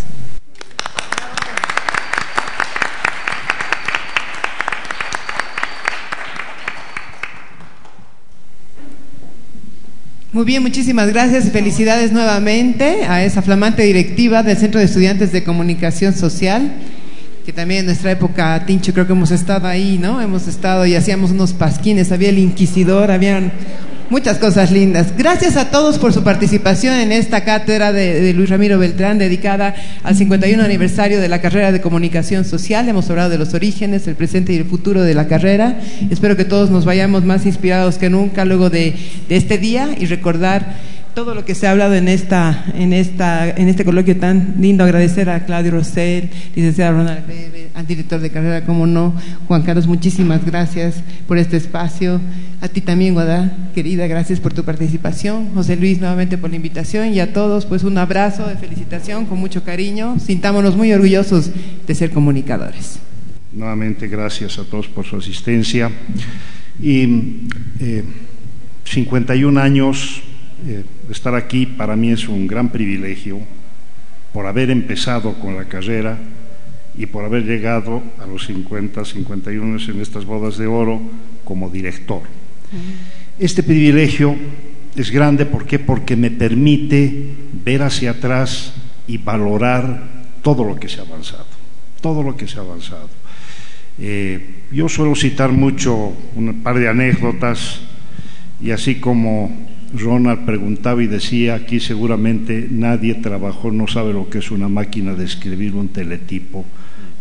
Muy bien, muchísimas gracias y felicidades nuevamente a esa flamante directiva del Centro de Estudiantes de Comunicación Social, que también en nuestra época, Tincho, creo que hemos estado ahí, ¿no? Hemos estado y hacíamos unos pasquines, había el inquisidor, habían muchas cosas lindas. Gracias a todos por su participación en esta cátedra de, de Luis Ramiro Beltrán, dedicada al cincuenta y uno aniversario de la carrera de Comunicación Social. Hemos hablado de los orígenes, el presente y el futuro de la carrera. Espero que todos nos vayamos más inspirados que nunca luego de, de este día y recordar todo lo que se ha hablado en esta, en esta, en este coloquio tan lindo. Agradecer a Claudio Rosell, licenciado Ronald Bebe, al director de carrera, como no, Juan Carlos, muchísimas gracias por este espacio. A ti también, Guada, querida, gracias por tu participación. José Luis, nuevamente por la invitación, y a todos, pues un abrazo de felicitación con mucho cariño. Sintámonos muy orgullosos de ser comunicadores. Nuevamente, gracias a todos por su asistencia. Y eh, cincuenta y un años eh, estar aquí para mí es un gran privilegio por haber empezado con la carrera y por haber llegado a los cincuenta, cincuenta y uno en estas bodas de oro como director. Este privilegio es grande, ¿por qué? Porque me permite ver hacia atrás y valorar todo lo que se ha avanzado, todo lo que se ha avanzado. Eh, yo suelo citar mucho un par de anécdotas, y así como Ronald preguntaba y decía, aquí seguramente nadie trabajó, no sabe lo que es una máquina de escribir, un teletipo.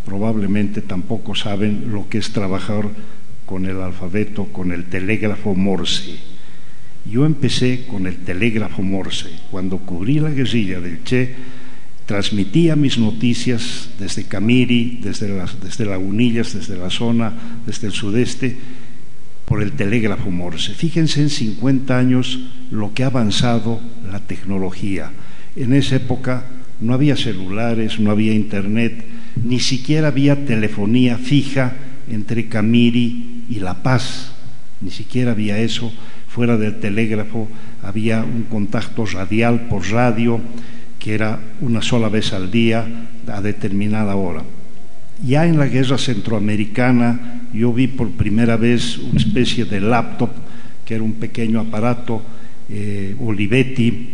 probablemente tampoco saben lo que es trabajar con el alfabeto, con el telégrafo Morse. Yo empecé con el telégrafo Morse. Cuando cubrí la guerrilla del Che, transmitía mis noticias desde Camiri, desde las, desde Lagunillas, desde la zona, desde el sudeste, por el telégrafo Morse. Fíjense en cincuenta años lo que ha avanzado la tecnología. En esa época no había celulares, no había internet, ni siquiera había telefonía fija entre Camiri y La Paz, ni siquiera había eso. Fuera del telégrafo había un contacto radial por radio, que era una sola vez al día a determinada hora. Ya en la guerra centroamericana yo vi por primera vez una especie de laptop, que era un pequeño aparato eh, Olivetti,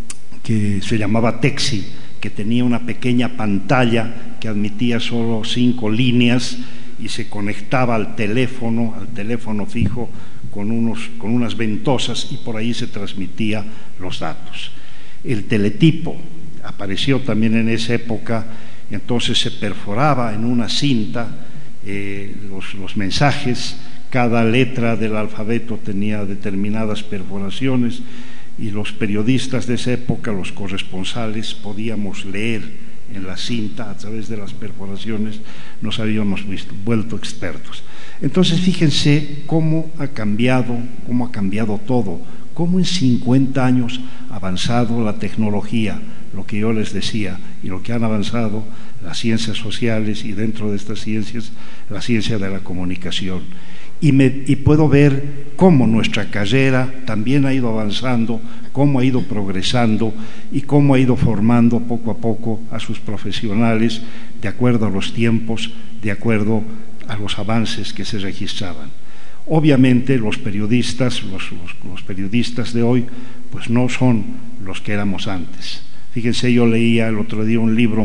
que se llamaba Texi, que tenía una pequeña pantalla que admitía solo cinco líneas y se conectaba al teléfono, al teléfono fijo con, unos, con unas ventosas, y por ahí se transmitía los datos. El teletipo apareció también en esa época. Entonces se perforaba en una cinta eh, los, los mensajes, cada letra del alfabeto tenía determinadas perforaciones, y los periodistas de esa época, los corresponsales, podíamos leer en la cinta a través de las perforaciones, nos habíamos visto, vuelto expertos. Entonces fíjense cómo ha cambiado, cómo ha cambiado todo, cómo en cincuenta años ha avanzado la tecnología, lo que yo les decía, y lo que han avanzado las ciencias sociales, y dentro de estas ciencias la ciencia de la comunicación. Y, me, y puedo ver cómo nuestra carrera también ha ido avanzando, cómo ha ido progresando y cómo ha ido formando poco a poco a sus profesionales de acuerdo a los tiempos, de acuerdo a los avances que se registraban. Obviamente los periodistas, los, los, los periodistas de hoy, pues no son los que éramos antes. Fíjense, yo leía el otro día un libro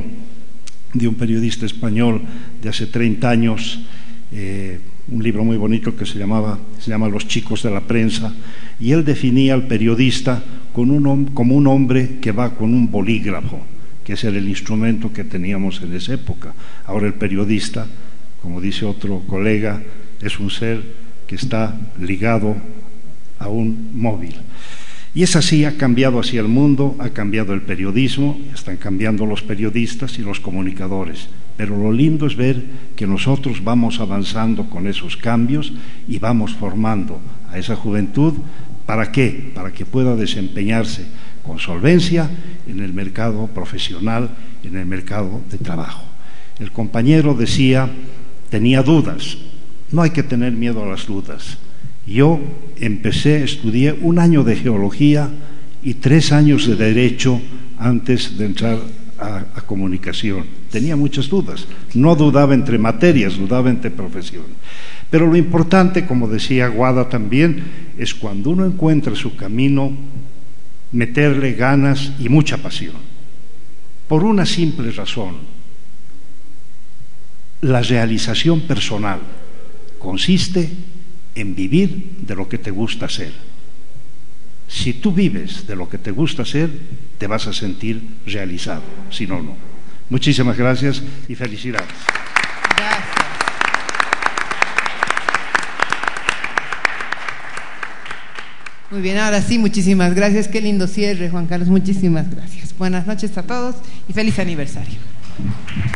de un periodista español de hace treinta años, eh, un libro muy bonito que se llamaba se llama Los chicos de la prensa, y él definía al periodista con un, como un hombre que va con un bolígrafo, que ese era el instrumento que teníamos en esa época. Ahora el periodista, como dice otro colega, es un ser que está ligado a un móvil. Y es así, ha cambiado así el mundo, ha cambiado el periodismo, están cambiando los periodistas y los comunicadores. Pero lo lindo es ver que nosotros vamos avanzando con esos cambios y vamos formando a esa juventud. ¿Para qué? Para que pueda desempeñarse con solvencia en el mercado profesional, en el mercado de trabajo. El compañero decía, tenía dudas. No hay que tener miedo a las dudas. Yo empecé, estudié un año de geología y tres años de derecho antes de entrar a, a comunicación. Tenía muchas dudas, no dudaba entre materias, dudaba entre profesiones. Pero lo importante, como decía Guada también, es cuando uno encuentra su camino, meterle ganas y mucha pasión. Por una simple razón: la realización personal consiste en vivir de lo que te gusta hacer. Si tú vives de lo que te gusta hacer, te vas a sentir realizado, si no, no. Muchísimas gracias y felicidades. Gracias. Muy bien, ahora sí, muchísimas gracias. Qué lindo cierre, Juan Carlos. Muchísimas gracias. Buenas noches a todos y feliz aniversario.